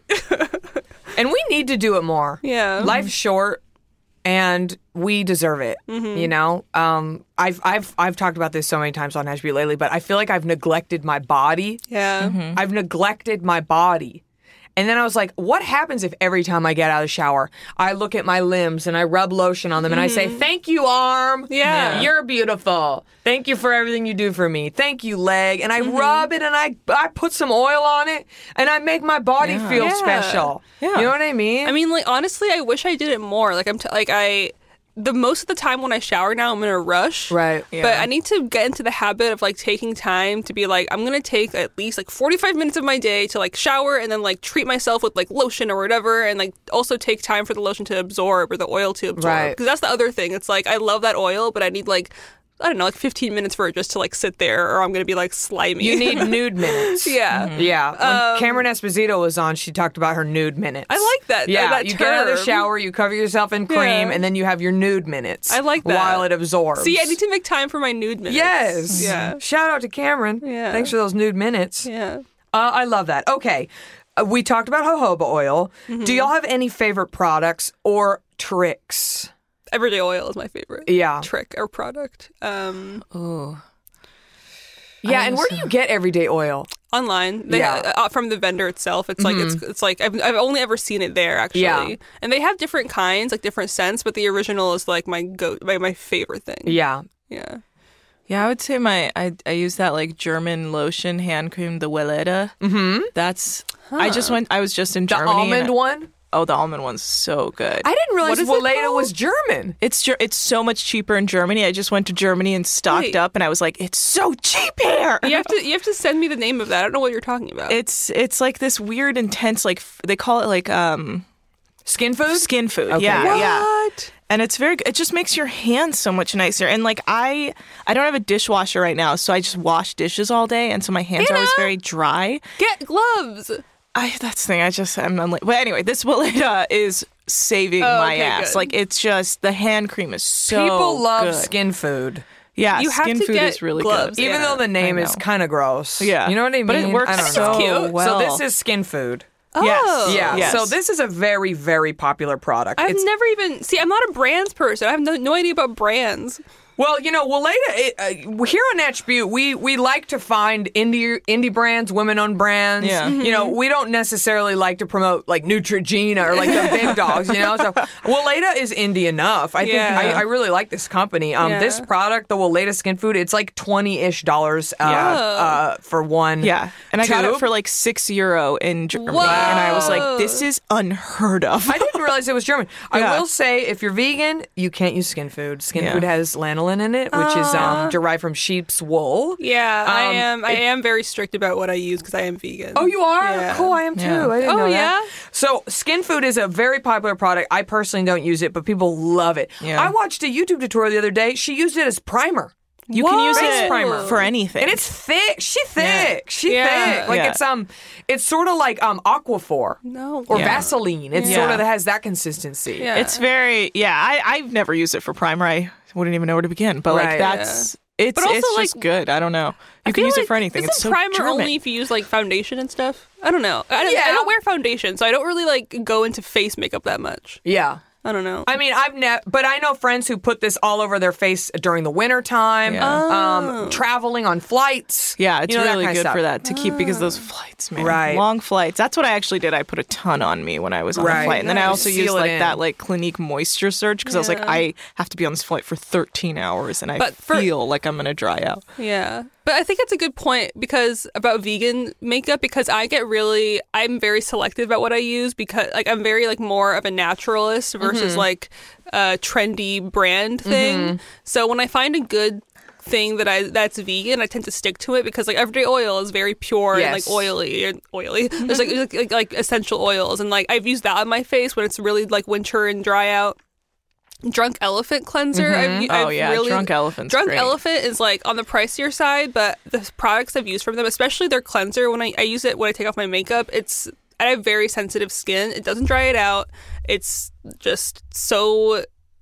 And we need to do it more. Yeah. Life's short and we deserve it. Mm-hmm. You know? Um, I've I've I've talked about this so many times on Natch Beauty lately, but I feel like I've neglected my body. yeah. I've neglected my body. And then I was like, what happens if every time I get out of the shower, I look at my limbs and I rub lotion on them and I say, thank you, arm. Yeah. You're beautiful. Thank you for everything you do for me. Thank you, leg. And I rub it and I I put some oil on it and I make my body feel Yeah. special. Yeah. You know what I mean? I mean, like honestly, I wish I did it more. Like I'm t- like I, the most of the time when I shower now, I'm in a rush. Right. But I need to get into the habit of like taking time to be like, I'm gonna take at least like forty-five minutes of my day to like shower and then like treat myself with like lotion or whatever, and like also take time for the lotion to absorb or the oil to absorb. Right. Because that's the other thing. It's like I love that oil, but I need like. I don't know, like fifteen minutes for it just to like sit there, or I'm gonna be like slimy. You need nude minutes. yeah. Yeah. When Cameron Esposito was on, she talked about her nude minutes. I like that. Yeah. that you get out of the term. shower, you cover yourself in cream, Yeah. and then you have your nude minutes. I like that. While it absorbs. See, I need to make time for my nude minutes. Yes. Yeah. Shout out to Cameron. Yeah. Thanks for those nude minutes. Yeah. Uh, I love that. Okay. Uh, we talked about jojoba oil. Mm-hmm. Do y'all have any favorite products or tricks? Everyday Oil is my favorite. Yeah. Trick or product. Um, Oh. Yeah, and where do you get everyday oil? online, they, Yeah. uh, from the vendor itself. It's like it's it's like I've I've only ever seen it there actually. Yeah. And they have different kinds, like different scents, but the original is like my go my, my favorite thing. Yeah. Yeah. Yeah, I would say my I I use that like German lotion hand cream, the Weleda. Mm-hmm. That's I just went. I was just in The Germany. and almond I- one? Oh, the almond one's so good. I didn't realize What is it Weleda called? was German. It's Ger- it's so much cheaper in Germany. I just went to Germany and stocked Wait. up, and I was like, it's so cheap here. You have to you have to send me the name of that. I don't know what you're talking about. It's it's like this weird, intense, like f- they call it like um Skin food? skin food. Okay. Yeah, yeah. What? And it's very good. It just makes your hands so much nicer. And like I I don't have a dishwasher right now, so I just wash dishes all day, and so my hands are always Anna! very dry. Get gloves. I that's the thing. I just I'm, I'm like, but anyway, this Weleda is saving Oh, my okay, ass. good. Like it's just the hand cream is so People love good. skin food. Yeah, You have skin to food get is really gloves. good. Even Yeah. though the name I is know. kind of gross. Yeah. You know what I mean? But it works I don't so know. cute. well. So this is skin food. Yes. Oh. Yeah. Yes. So this is a very, very popular product. I've It's- never even see. I'm not a brands person. I have no, no idea about brands. Well, you know, Weleda, it, uh, here on Natch Beauty, we, we like to find indie indie brands, women-owned brands. Yeah. You know, we don't necessarily like to promote, like, Neutrogena or, like, the big dogs, you know? So Weleda is indie enough. I think Yeah. I, I really like this company. Um, Yeah. This product, the Weleda Skin Food, it's like twenty-ish dollars uh, Yeah. uh, for one Yeah, and I got it tube. for like six euro in Germany, and I was like, "This is unheard of." I didn't realize it was German. I Yeah. will say, if you're vegan, you can't use skin food. Skin Yeah. food has lanolin in it, which is um, derived from sheep's wool. Yeah, I Um, am. I it- am very strict about what I use because I am vegan. Oh, you are? Yeah. Cool, I am too. Yeah. I didn't Oh, know that. yeah? So, skin food is a very popular product. I personally don't use it, but people love it. Yeah. I watched a YouTube tutorial the other day. She used it as primer. You can use Face it primer. for anything. And it's thick. She thick. Yeah. She Yeah. thick. Like Yeah. it's um, it's sort of like um Aquaphor No. or Yeah. Vaseline. It Yeah. sort of has that consistency. Yeah. It's very, yeah, I, I've never used it for primer. I wouldn't even know where to begin. But Right. like that's, it's, But also, it's just like, good. I don't know. I You can feel use like, it for anything. Isn't It's so primer German. only if you use like foundation and stuff? I don't know. I don't, Yeah. I don't wear foundation, so I don't really like go into face makeup that much. Yeah. I don't know. I mean, I've never, but I know friends who put this all over their face during the winter time, Yeah. um, traveling on flights. Yeah, it's you know, that really kind of good stuff. for that to keep because those flights, man, Right. long flights. That's what I actually did. I put a ton on me when I was on Right. a flight, and then I Nice. also Seal used it like in. that like Clinique Moisture Surge because I was like, Yeah. I have to be on this flight for thirteen hours, and I But for- feel like I'm gonna dry out. Yeah. But I think it's a good point because about vegan makeup because I get really I'm very selective about what I use because like I'm very like more of a naturalist versus Mm-hmm. like a trendy brand thing. So when I find a good thing that I that's vegan, I tend to stick to it because like everyday oil is very pure and like Yes. oily and oily. There's like, like like like essential oils and like I've used that on my face when it's really like winter and dry out. Drunk Elephant cleanser. I've, Oh I've yeah, really, Drunk Elephant's Drunk great. Elephant is like on the pricier side, but the products I've used from them, especially their cleanser, when I, I use it when I take off my makeup, it's I have very sensitive skin. It doesn't dry it out. It's just so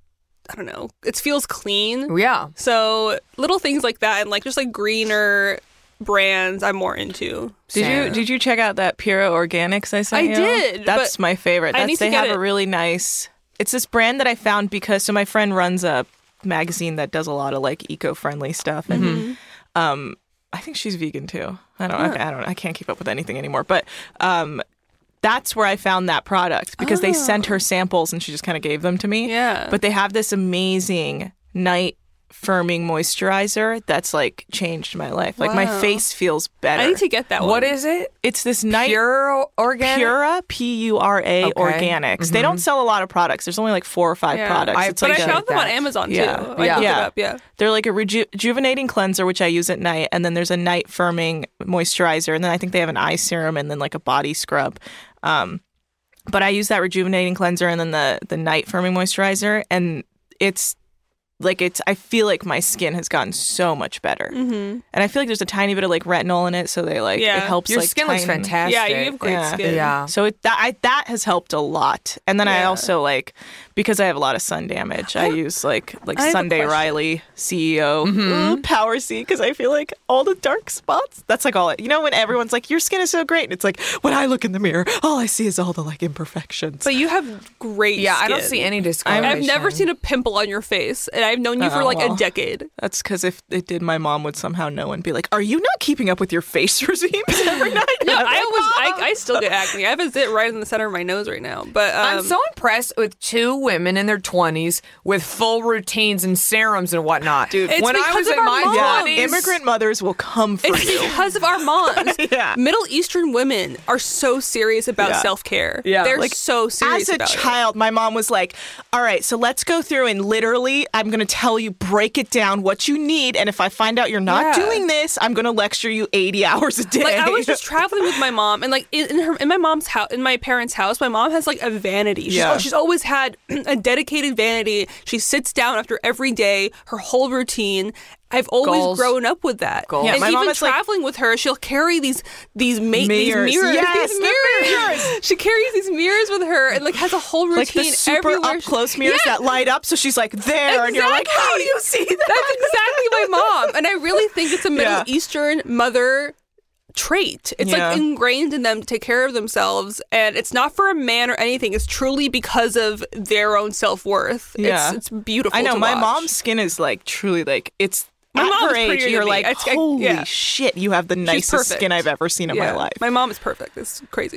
I don't know. It feels clean. Yeah. So little things like that and like just like greener brands I'm more into. Did Same. you did you check out that Pura Organics I sent I you? did, That's but my favorite. I That's, need to they get have it. a really nice. It's this brand that I found because so my friend runs a magazine that does a lot of like eco-friendly stuff, and Mm-hmm. um, I think she's vegan too. I don't. I, I don't. I can't keep up with anything anymore. But um, that's where I found that product because they sent her samples and she just kind of gave them to me. Oh. Yeah. But they have this amazing night firming moisturizer that's like changed my life. Like my Wow. face feels better. I need to get that one. What is it? It's this night Pure organic. Pura, P U R A, Okay. Organics. They don't sell a lot of products. There's only like four or five Yeah. products. I- it's But like I a- found them on that. Amazon too. Yeah. I Yeah. looked it Yeah. up, yeah. they're like a reju- rejuvenating cleanser, which I use at night, and then there's a night firming moisturizer, and then I think they have an eye serum and then like a body scrub. Um, but I use that rejuvenating cleanser and then the the night firming moisturizer, and it's like it's. I feel like my skin has gotten so much better, mm-hmm. and I feel like there's a tiny bit of like retinol in it, so they like Yeah. it helps. Your like, skin looks tighten- fantastic. Yeah, you have great Yeah. skin. Yeah. So it, that I, that has helped a lot. And then I Yeah. also like because I have a lot of sun damage. I use like like I have a Sunday question. Riley C E O ooh, Power C because I feel like all the dark spots. That's like all it. You know when everyone's like your skin is so great, and it's like when I look in the mirror, all I see is all the like imperfections. But you have great Yeah, I don't skin. see any discoloration. I've never seen a pimple on your face, and I've known you for Oh, like well. a decade. That's because if it did, my mom would somehow know and be like, "Are you not keeping up with your face regimes every night?" No, And I'm I like, always, I, I still get acne. I have a zit right in the center of my nose right now. But um, I'm so impressed with two women in their twenties with full routines and serums and whatnot. Dude, It's when I because was of in our my moms. Yeah, twenties, immigrant mothers will come for it's you. because of our moms. Yeah. Middle Eastern women are so serious about Yeah. self care. Yeah. They're Like, so serious As a about it. child, my mom was like, all right, so let's go through and literally, I'm going to tell you, break it down what you need. And if I find out you're not Yeah. doing this, I'm going to lecture you eighty hours a day. Like I was just traveling with my mom, and like in, in her in my mom's house, in my parents' house, my mom has like a vanity. She's, Yeah. she's always had a dedicated vanity. She sits down after every day, her whole routine. I've always Goals. grown up with that. Goals. Yeah, And my mom even is, like- traveling with her, she'll carry these these ma- Mirrors. these mirrors. Yes, these the mirrors. mirrors. She carries these mirrors with her and like has a whole routine like the super everywhere. up close mirrors Yeah. that light up. So she's like there, and you're like, Exactly. how do you see that? That's exactly my mom. And I really think it's a Middle Yeah. Eastern mother trait. It's Yeah. like ingrained in them to take care of themselves. And it's not for a man or anything. It's truly because of their own self worth. Yeah. It's, it's beautiful. I know to my watch. mom's skin is like truly like it's. My at mom her is age, prettier you're than me. like, It's- I- holy yeah. shit, you have the nicest perfect. skin I've ever seen in Yeah. my life. My mom is perfect. It's crazy.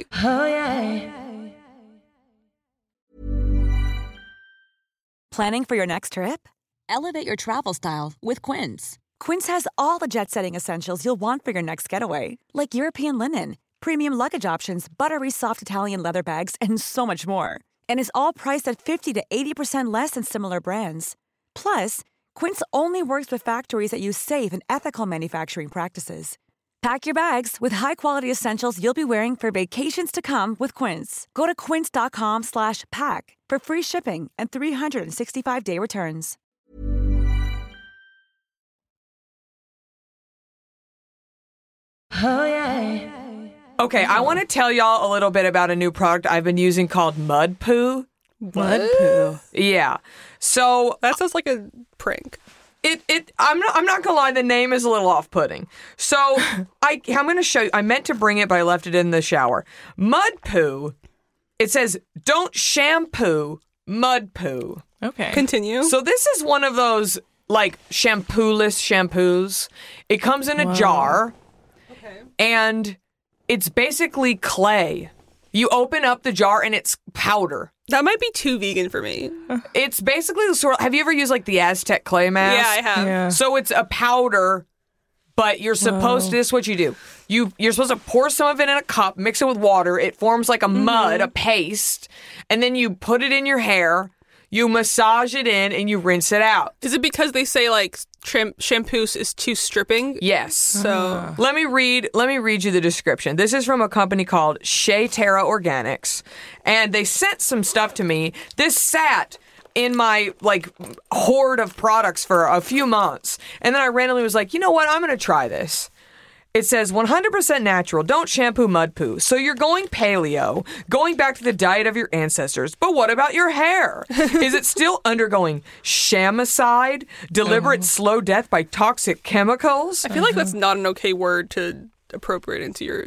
Planning for your next trip? Elevate your travel style with Quince. Quince has all the jet-setting essentials you'll want for your next getaway, like European linen, premium luggage options, buttery soft Italian leather bags, and so much more. And is all priced at fifty to eighty percent less than similar brands. Plus, Quince only works with factories that use safe and ethical manufacturing practices. Pack your bags with high-quality essentials you'll be wearing for vacations to come with Quince. Go to quince.com slash pack for free shipping and three sixty-five day returns. Oh, yeah. Okay, I want to tell y'all a little bit about a new product I've been using called Mud Poo. Mud poo. Yeah. So That sounds like a prank. it it I'm not I'm not gonna lie, the name is a little off-putting. So I I'm gonna show you. I meant to bring it, but I left it in the shower. Mud Poo. It says don't shampoo mud poo. Okay. Continue. So this is one of those like shampoo-less shampoos. It comes in a jar. Okay. And it's basically clay. You open up the jar and it's powder. That might be too vegan for me. It's basically the sort of, have you ever used like the Aztec clay mask? Yeah, I have. Yeah. So it's a powder, but you're supposed to, this is what you do. You, you're supposed to pour some of it in a cup, mix it with water. It forms like a mud, a paste. And then you put it in your hair. You massage it in and you rinse it out. Is it because they say like tram- shampoo is too stripping? Yes. So Let me read let me read you the description. This is from a company called Shea Terra Organics, and they sent some stuff to me. This sat in my like hoard of products for a few months, and then I randomly was like, "You know what? I'm going to try this." It says one hundred percent natural, don't shampoo mud poo. So you're going paleo, going back to the diet of your ancestors. But what about your hair? Is it still undergoing shamicide, deliberate slow death by toxic chemicals? I feel like that's not an okay word to appropriate into your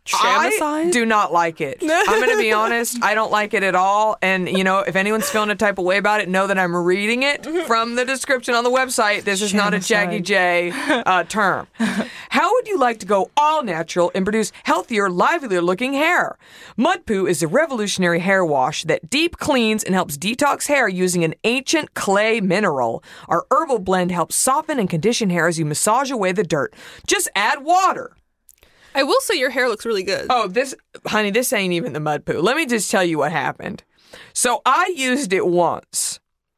I shamicide. do not like it. I'm going to be honest. I don't like it at all. And, you know, if anyone's feeling a type of way about it, know that I'm reading it from the description on the website. This is not a Jackie J uh, term. How would you like to go all natural and produce healthier, livelier looking hair? Mud Poo is a revolutionary hair wash that deep cleans and helps detox hair using an ancient clay mineral. Our herbal blend helps soften and condition hair as you massage away the dirt. Just add water. I will say your hair looks really good. Oh, this, honey, this ain't even the mud poo. Let me just tell you what happened. So I used it once.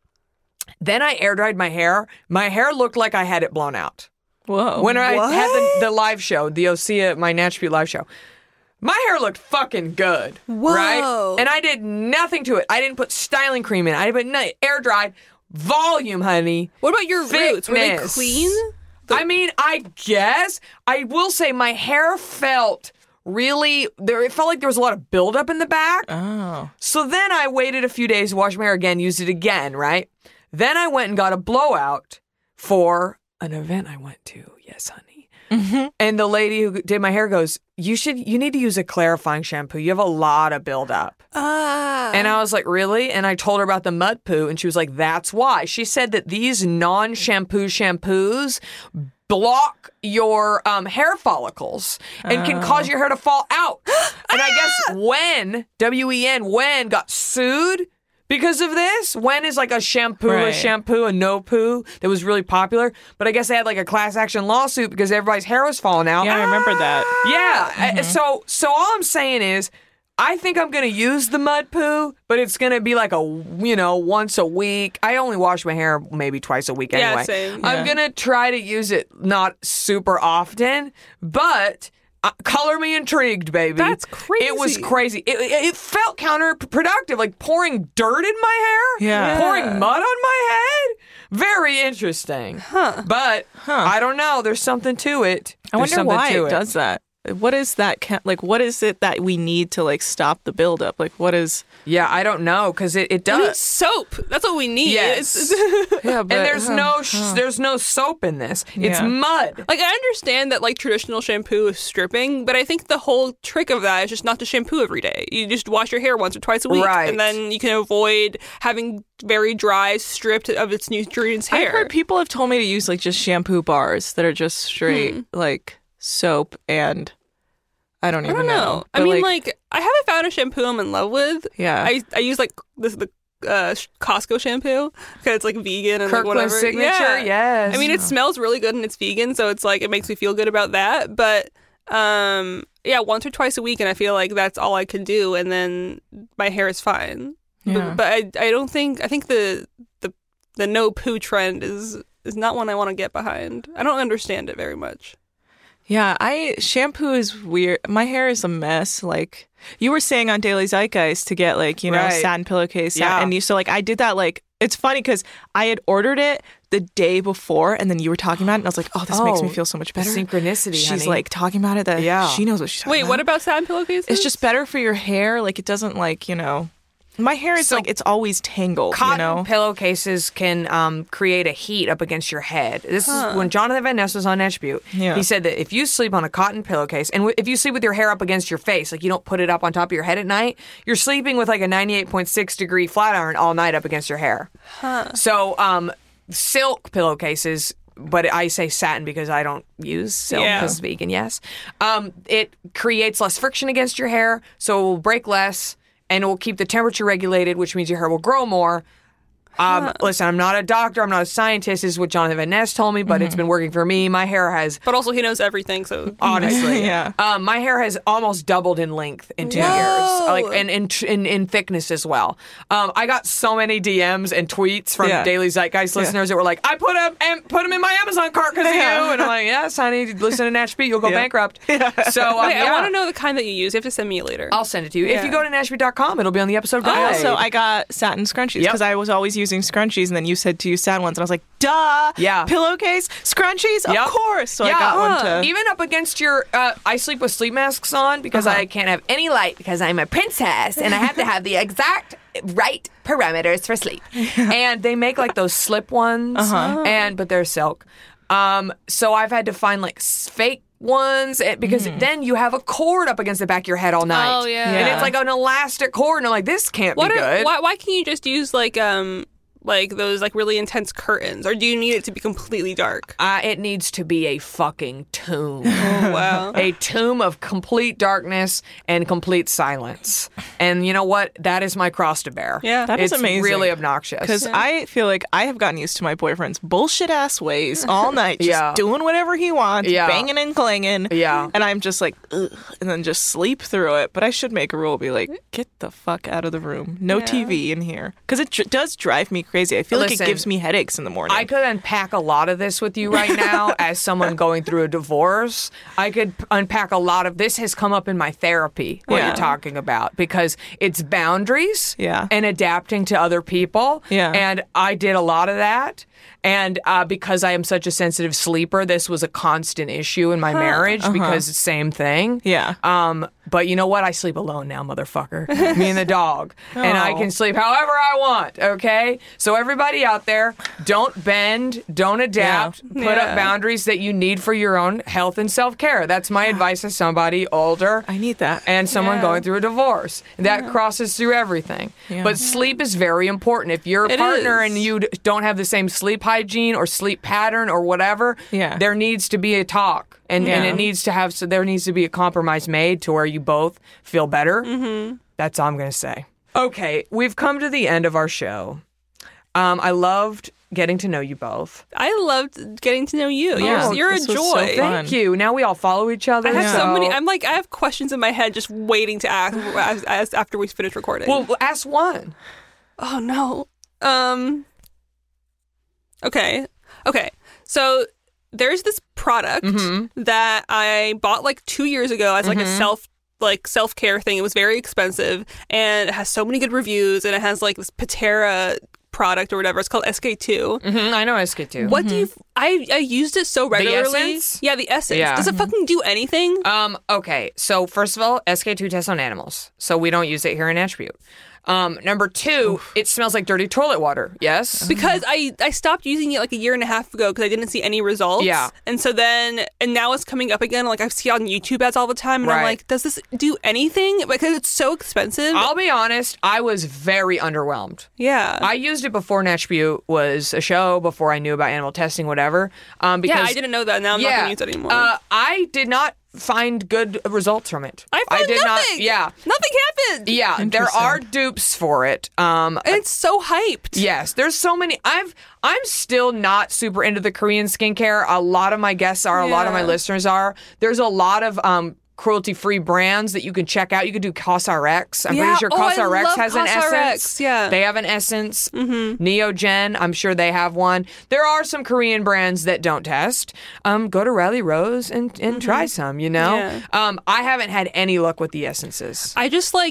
Then I air dried my hair. My hair looked like I had it blown out. Whoa. When I What? had the, the live show, the Osea, my Natch Beauty live show, my hair looked fucking good. Whoa. Right? And I did nothing to it. I didn't put styling cream in. I didn't put nothing. Air dried. Volume, honey. What about your roots? Were they Thickness. clean? I mean, I guess. I will say my hair felt really, there. It felt like there was a lot of buildup in the back. Oh. So then I waited a few days to wash my hair again, used it again, right? Then I went and got a blowout for an event I went to. Yes, honey. Mm-hmm. And the lady who did my hair goes, you should, you need to use a clarifying shampoo. You have a lot of buildup. Ah. And I was like, really? And I told her about the mud poo, and she was like, that's why. She said that these non-shampoo shampoos block your um, hair follicles and can cause your hair to fall out. And I guess Wen, W E N, Wen got sued because of this. Wen is like a shampoo, a Right. shampoo, a no poo that was really popular. But I guess they had like a class action lawsuit because everybody's hair was falling out. Yeah, I remember that. Yeah. uh, So, so all I'm saying is, I think I'm going to use the mud poo, but it's going to be like a, you know, once a week. I only wash my hair maybe twice a week Yeah, anyway. same. I'm Yeah. going to try to use it not super often, but uh, color me intrigued, baby. That's crazy. It was crazy. It, it, it felt counterproductive, like pouring dirt in my hair, Yeah. pouring mud on my head. Very interesting. Huh. But I don't know. There's something to it. I There's wonder something why to it does that. What is that? ca- Like, what is it that we need to like stop the buildup? Like, what is? Yeah, I don't know because it, it We need does. soap. That's what we need. Yes. It's- Yeah, And there's no sh- there's no soap in this. It's Yeah. mud. like I understand that like traditional shampoo is stripping, but I think the whole trick of that is just not to shampoo every day. You just wash your hair once or twice a week, Right. and then you can avoid having very dry, stripped of its nutrients hair. I've heard people have told me to use like just shampoo bars that are just straight Hmm. like soap and I don't I even don't know. I But, mean, like, I haven't found a shampoo I'm in love with. Yeah. I I use like this the uh, Costco shampoo because it's like vegan and like Kirkland whatever. Signature, Yeah. yes. I mean, it smells really good and it's vegan, so it's like it makes me feel good about that. But um, yeah, once or twice a week, and I feel like that's all I can do, and then my hair is fine. Yeah. But, but I I don't think I think the the the no poo trend is is not one I want to get behind. I don't understand it very much. Yeah, I shampoo is weird. My hair is a mess. Like you were saying on Daily Zeitgeist to get like, you know, Right. satin pillowcase. Yeah. And you so like I did that like It's funny because I had ordered it the day before, and then you were talking about it, and I was like, oh, this oh, makes me feel so much better. Synchronicity, She's honey. like talking about it that yeah. she knows what she's talking Wait, about. what about satin pillowcases? It's just better for your hair. Like, it doesn't, like, you know... My hair is So, like, it's always tangled, Cotton you know? pillowcases can um, create a heat up against your head. This huh. is when Jonathan Van Ness was on Natch Beaut. Yeah. He said that if you sleep on a cotton pillowcase, and w- if you sleep with your hair up against your face, like you don't put it up on top of your head at night, you're sleeping with like a ninety-eight point six degree flat iron all night up against your hair. Huh. So um, silk pillowcases... But I say satin because I don't use silk Yeah. because vegan, yes. Um, it creates less friction against your hair, so it will break less, and it will keep the temperature regulated, which means your hair will grow more. Um, huh. Listen, I'm not a doctor. I'm not a scientist. This is what Jonathan Van Ness told me, but mm-hmm. it's been working for me. My hair has... But also he knows everything, so... Honestly. yeah. Um, my hair has almost doubled in length in two Whoa. years. Like, and in, in, in thickness as well. Um, I got so many D Ms and tweets from yeah. Daily Zeitgeist listeners yeah. that were like, I put them, and put them in my Amazon cart because yeah. of you. And I'm like, yes, honey, listen to Natch Beaut, you'll go yeah. bankrupt. Yeah. So um, Wait, yeah. I want to know the kind that you use. You have to send me it later. I'll send it to you. Yeah. If you go to natch beaut dot com, it'll be on the episode guide. I also, I got satin scrunchies because yep. I was always using scrunchies, and then you said to use satin ones, and I was like, duh. Yeah. Pillowcase, scrunchies, yep. of course. So yeah. I got one to... Even up against your... Uh, I sleep with sleep masks on because uh-huh. I can't have any light because I'm a princess, and I have to have the exact right parameters for sleep. And they make like those slip ones, uh-huh. and but they're silk. Um, so I've had to find like fake ones because mm. then you have a cord up against the back of your head all night. Oh, yeah. And yeah. it's like an elastic cord, and I'm like, this can't what be are, good. Why, why can't you just use like um like those like really intense curtains, or do you need it to be completely dark? Uh, it needs to be a fucking tomb. Oh, wow. A tomb of complete darkness and complete silence. And you know what? That is my cross to bear. Yeah. That is it's amazing. It's really obnoxious. Because yeah. I feel like I have gotten used to my boyfriend's bullshit ass ways all night, just yeah. doing whatever he wants, yeah. banging and clanging. Yeah. And I'm just like, ugh, and then just sleep through it. But I should make a rule, be like, get the fuck out of the room. No yeah. T V in here. Because it dr- does drive me crazy. I feel Listen, like it gives me headaches in the morning. I could unpack a lot of this with you right now as someone going through a divorce. I could p- unpack a lot of this has come up in my therapy, what Yeah. you're talking about, because it's boundaries Yeah. and adapting to other people. Yeah. And I did a lot of that. And uh, because I am such a sensitive sleeper, this was a constant issue in my huh. marriage uh-huh. because it's the same thing. Yeah. Um, but you know what? I sleep alone now, motherfucker. Me and the dog. And I can sleep however I want, okay? So everybody out there, don't bend, don't adapt, Yeah. put Yeah. up boundaries that you need for your own health and self-care. That's my advice to somebody older. I need that. And someone Yeah. going through a divorce. That Yeah. crosses through everything. Yeah. But sleep is very important. If you're a It partner is. and you d- don't have the same sleep hygiene or sleep pattern or whatever, Yeah. there needs to be a talk. And, and Yeah. it needs to have, so there needs to be a compromise made to where you both feel better. Mm-hmm. That's all I'm going to say. Okay, we've come to the end of our show. Um, I loved getting to know you both. I loved getting to know you. Yeah, you're you're a this was so joy. fun. Thank you. Now we all follow each other. I have Yeah. so many. I'm like, I have questions in my head just waiting to ask as, as after we finish recording. Well, ask one. Oh no. Um. Okay. Okay. So there's this product Mm-hmm. that I bought like two years ago as like Mm-hmm. a self like self care thing. It was very expensive and it has so many good reviews and it has like this Patera product or whatever. It's called S K two. Mm-hmm. I know S K two. What do you? I I used it so regularly. Essence? Yeah, the essence. Yeah. Does it fucking do anything? Um, okay, so first of all, S K two tests on animals, so we don't use it here in Natch Beaut. Um, number two, Oof. It smells like dirty toilet water. Yes, because I, I stopped using it like a year and a half ago because I didn't see any results. Yeah, and so then and now it's coming up again. Like I see it on YouTube ads all the time, and right. I'm like, does this do anything? Because it's so expensive. I'll be honest, I was very underwhelmed. Yeah, I used it before Natch Beaut was a show, before I knew about animal testing, whatever. Um, because yeah, I didn't know that. Now I'm yeah, not going to use it anymore. Uh, I did not find good results from it. I found I did nothing. not. Yeah, nothing happened. Yeah, there are dupes for it. Um, and it's so hyped. Yes, there's so many. I've I'm still not super into the Korean skincare. A lot of my guests are. A lot of my Yeah. listeners are. There's a lot of um. cruelty-free brands that you can check out. You could do CosRx. I'm Yeah. pretty sure Oh, I CosRx love has an CosRx. essence. Yeah. They have an essence. Mm-hmm. Neogen, I'm sure they have one. There are some Korean brands that don't test. Um, go to Riley Rose and, and Mm-hmm. try some, you know? Yeah. Um, I haven't had any luck with the essences. I just like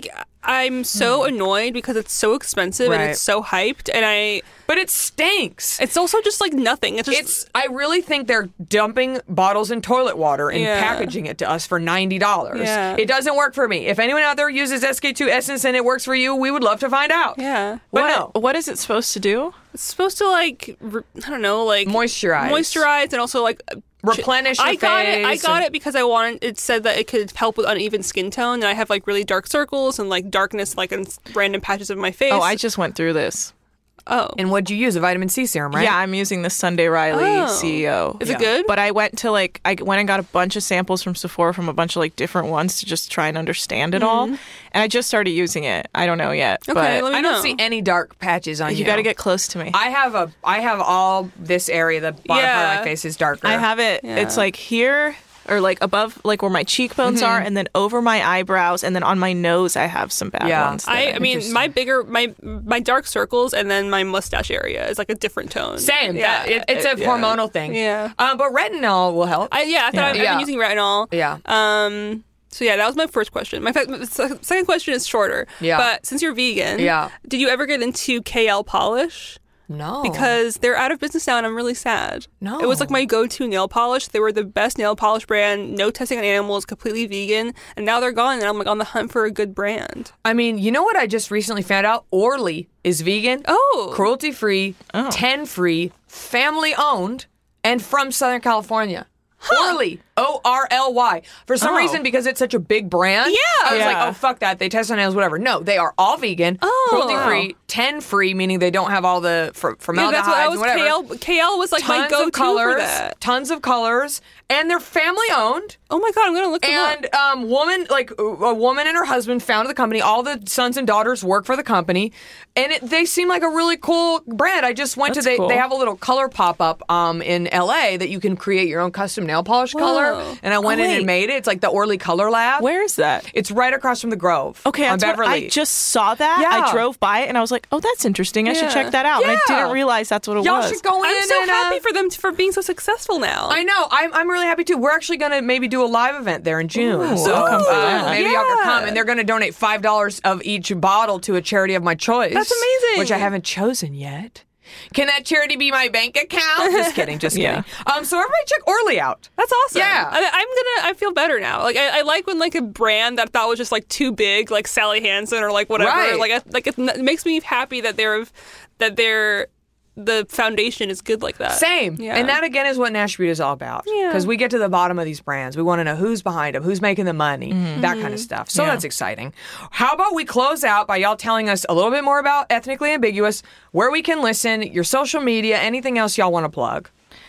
I'm so annoyed because it's so expensive Right. and it's so hyped, and I. But it stinks. It's also just like nothing. It's just. It's. I really think they're dumping bottles in toilet water and Yeah. packaging it to us for ninety dollars. Yeah. It doesn't work for me. If anyone out there uses S K two Essence and it works for you, we would love to find out. yeah. But what, no. what is it supposed to do? It's supposed to like re- I don't know, like Moisturize. moisturize, and also like Replenish your I got it. I face got and- it because I wanted. It said that it could help with uneven skin tone, and I have like really dark circles and like darkness like in random patches of my face. Oh, I just went through this. oh. And what'd you use? A vitamin C serum, right? Yeah, I'm using the Sunday Riley Oh. C E O. Is it good? But I went to like I went and got a bunch of samples from Sephora from a bunch of like different ones to just try and understand it all. And I just started using it. I don't know yet. Okay, but let me I don't know. see any dark patches on you. you got to get close to me. I have a. I have all this area. The bottom part of Yeah. my face is darker. I have it. Yeah. It's like here or like above, like where my cheekbones are, and then over my eyebrows, and then on my nose, I have some bad Yeah. ones. that I, I mean, Interesting. my bigger, my my dark circles, and then my mustache area is like a different tone. Same. Yeah, That, it, it's a yeah. hormonal thing. Yeah. Um, but retinol will help. I, yeah, I thought Yeah. I've, I've Yeah. been using retinol. Yeah. Um. So yeah, that was my first question. My, fa- my se- second question is shorter. Yeah. But since you're vegan, Yeah. did you ever get into K L polish? no. Because they're out of business now, and I'm really sad. No. It was like my go-to nail polish. They were the best nail polish brand. No testing on animals, completely vegan, and now they're gone. And I'm like on the hunt for a good brand. I mean, you know what I just recently found out? Orly is vegan, Oh. cruelty-free, ten-free, family-owned, and from Southern California. Orly, O R L Y. For some Oh. reason, because it's such a big brand, Yeah. I was like, Yeah. oh, fuck that. They test on nails, whatever. No, they are all vegan, Oh. cruelty-free, ten-free, meaning they don't have all the f- Yeah, formaldehydes that's what I and was. whatever. K L, K L was like my Tons go-to of colors, for that. tons of colors, and they're family-owned. Oh my god, I'm gonna look them up. And um, woman, like a woman and her husband founded the company. All the sons and daughters work for the company, and it, they seem like a really cool brand. I just went That's to they cool. they have a little color pop up um in L A that you can create your own custom nail polish color. And I went Oh, in wait. and made it. It's like the Orly Color Lab. Where is that? It's right across from the Grove. Okay, on that's what- Beverly. I just saw that. Yeah. I drove by it and I was like, "Oh, that's interesting. I should Yeah. check that out." And I Yeah. didn't realize that's what it Y'all was. should go in. I'm so and, uh, happy for them t- for being so successful now. I know. I'm, I'm really happy too. We're actually going to maybe do a live event there in June. Ooh, so I'll come for uh, that. maybe y'all can Yeah. come. And they're going to donate five dollars of each bottle to a charity of my choice. That's amazing. Which I haven't chosen yet. Can that charity be my bank account? Just kidding. Just Yeah. kidding. Um, so everybody check Orly out. That's awesome. Yeah. I, I'm gonna. I feel better now. Like I, I like when like a brand that I thought was just like too big, like Sally Hansen or like whatever. Right. Like I, like it, it makes me happy that they're that they're the foundation is good like that. Same. Yeah. And that, again, is what Nash Beauty is all about. Yeah. Because we get to the bottom of these brands. We want to know who's behind them, who's making the money, that kind of stuff. So Yeah. that's exciting. How about we close out by y'all telling us a little bit more about Ethnically Ambiguous, where we can listen, your social media, anything else y'all want to plug?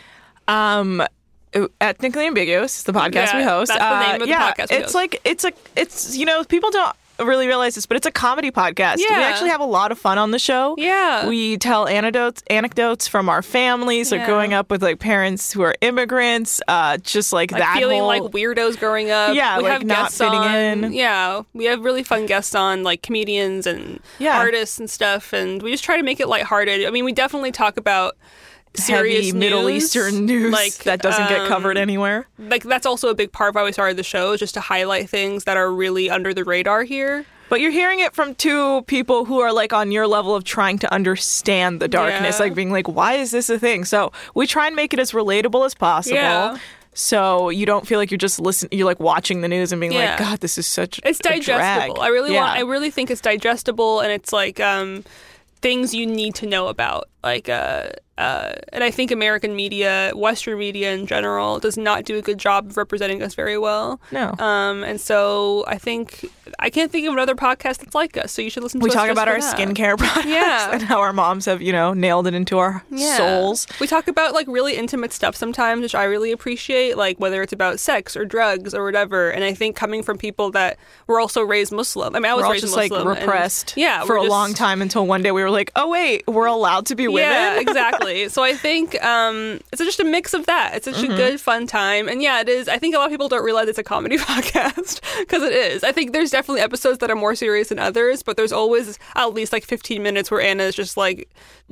Um, Ethnically Ambiguous is the podcast Yeah, we host. that's the name Uh, of the yeah, podcast we it's host. like it's a it's you know people don't really realize this, but it's a comedy podcast. Yeah. We actually have a lot of fun on the show. Yeah. We tell anecdotes anecdotes from our families, like Yeah. growing up with like parents who are immigrants, uh, just like, Like that feeling whole, like weirdos growing up. Yeah, we like have not guests fitting on. in. Yeah, we have really fun guests on, like comedians and Yeah. artists and stuff, and we just try to make it lighthearted. I mean, we definitely talk about serious heavy Middle news, Eastern news like that doesn't get um, covered anywhere. Like that's also a big part of why we started the show, is just to highlight things that are really under the radar here. But you're hearing it from two people who are like on your level of trying to understand the darkness, Yeah. like being like, why is this a thing? So we try and make it as relatable as possible. Yeah. So you don't feel like you're just listening, you're like watching the news and being Yeah. like, God, this is such It's a digestible. drag. I really Yeah. want. I really think it's digestible, and it's like um, things you need to know about. Like, uh, uh, and I think American media, Western media in general, does not do a good job of representing us very well. No. Um, and so I think I can't think of another podcast that's like us. So you should listen to We us talk just about for our that. skincare products Yeah. and how our moms have, you know, nailed it into our Yeah. souls. We talk about like really intimate stuff sometimes, which I really appreciate, like whether it's about sex or drugs or whatever. And I think coming from people that were also raised Muslim. I mean, I was We're all raised just Muslim. like and- repressed yeah, for we're a just- long time until one day we were like, oh, wait, we're allowed to be women? Yeah, exactly. exactly. So I think um, it's just a mix of that. It's such Mm-hmm. a good, fun time. And yeah, it is. I think a lot of people don't realize it's a comedy podcast because it is. I think there's definitely episodes that are more serious than others, but there's always at least like fifteen minutes where Anna is just like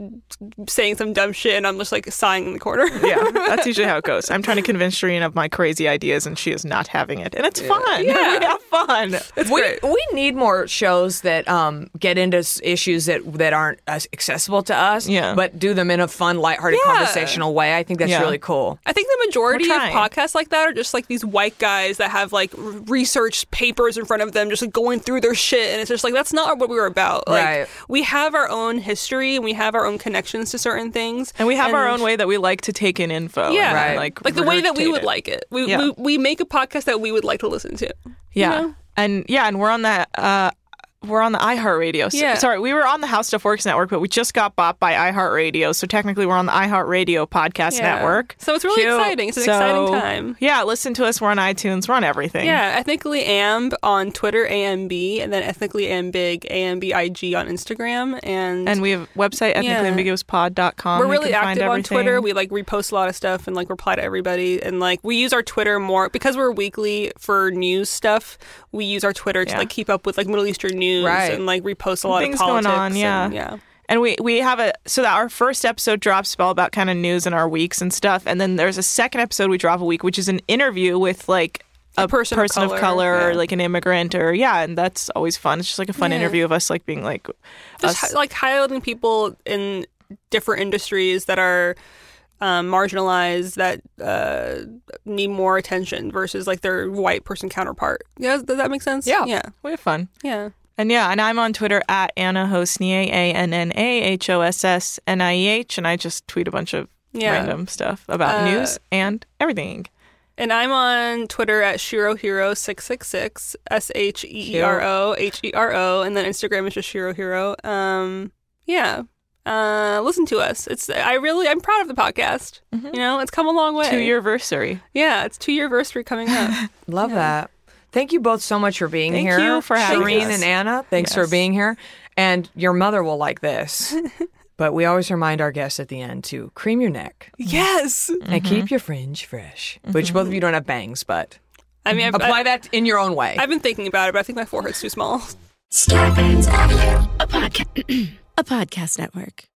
saying some dumb shit and I'm just like sighing in the corner. Yeah, that's usually how it goes. I'm trying to convince Shireen of my crazy ideas and she is not having it. And it's fun. Yeah. We have fun. It's we, great. we need more shows that um, get into s- issues that that aren't as accessible to us, Yeah. but do them in a fun, lighthearted, Yeah. conversational way. I think that's Yeah. really cool. I think the majority We're of trying. podcasts like that are just like these white guys that have like r- research papers in front of them, just like going through their shit. And it's just like, that's not what we were about. Like, Right. we have our own history and we have our own connections to certain things. And we have our own way that we like to take in info. Yeah. and, Right. Like, Like the way that we regurgitate would it. like it. We, Yeah. we, we make a podcast that we would like to listen to. Yeah. You know? And yeah, and we're on that. Uh, we're on the iHeartRadio. So, Yeah. Sorry, we were on the How Stuff Works network, but we just got bought by iHeartRadio. So technically, we're on the iHeartRadio podcast Yeah. network. So it's really Cute. exciting. It's an So, exciting time. Yeah, listen to us. We're on iTunes. We're on everything. Yeah, Ethnically Amb on Twitter, A M B, and then Ethnically Ambig, A M B I G on Instagram. And, And we have a website, ethnically ambiguous pod dot com. we're You really can find active on everything. Twitter. We like repost a lot of stuff and like reply to everybody. And like we use our Twitter more because we're weekly for news stuff. We use our Twitter to Yeah. like keep up with like Middle Eastern news Right. and like repost a lot Things of politics. going on, yeah. and, yeah. And we, we have a, so that our first episode drops all about kind of news in our weeks and stuff. And then there's a second episode we drop a week, which is an interview with like a, person of of color, color or yeah. like an immigrant or, yeah. And that's always fun. It's just like a fun Yeah. interview of us like being like, Just us. hi- like highlighting people in different industries that are um, marginalized, that uh, need more attention versus like their white person counterpart. Yeah, does that make sense? Yeah. Yeah. we have fun. Yeah. And yeah, and I'm on Twitter at Anna Hosnieh, A N N A H O S S N I E H, and I just tweet a bunch of Yeah. random stuff about Uh, news and everything. And I'm on Twitter at Shiro Hero six six six, S H E E R O H E R O, and then Instagram is just Shiro Hero. Um, yeah. Uh, listen to us. It's I really I'm proud of the podcast. You know, it's come a long way. Two year anniversary. Yeah, it's two year anniversary coming up. Love that. Thank you both so much for being Thank here. you for having Shireen us. and Anna, thanks for Yes. being here. And your mother will like this. But we always remind our guests at the end to cream your neck Yes. and keep your fringe fresh. Which both of you don't have bangs, but I mean, I've, apply I, that in your own way. I've been thinking about it, but I think my forehead's too small. Star Bands Audio, a podcast, a podcast network.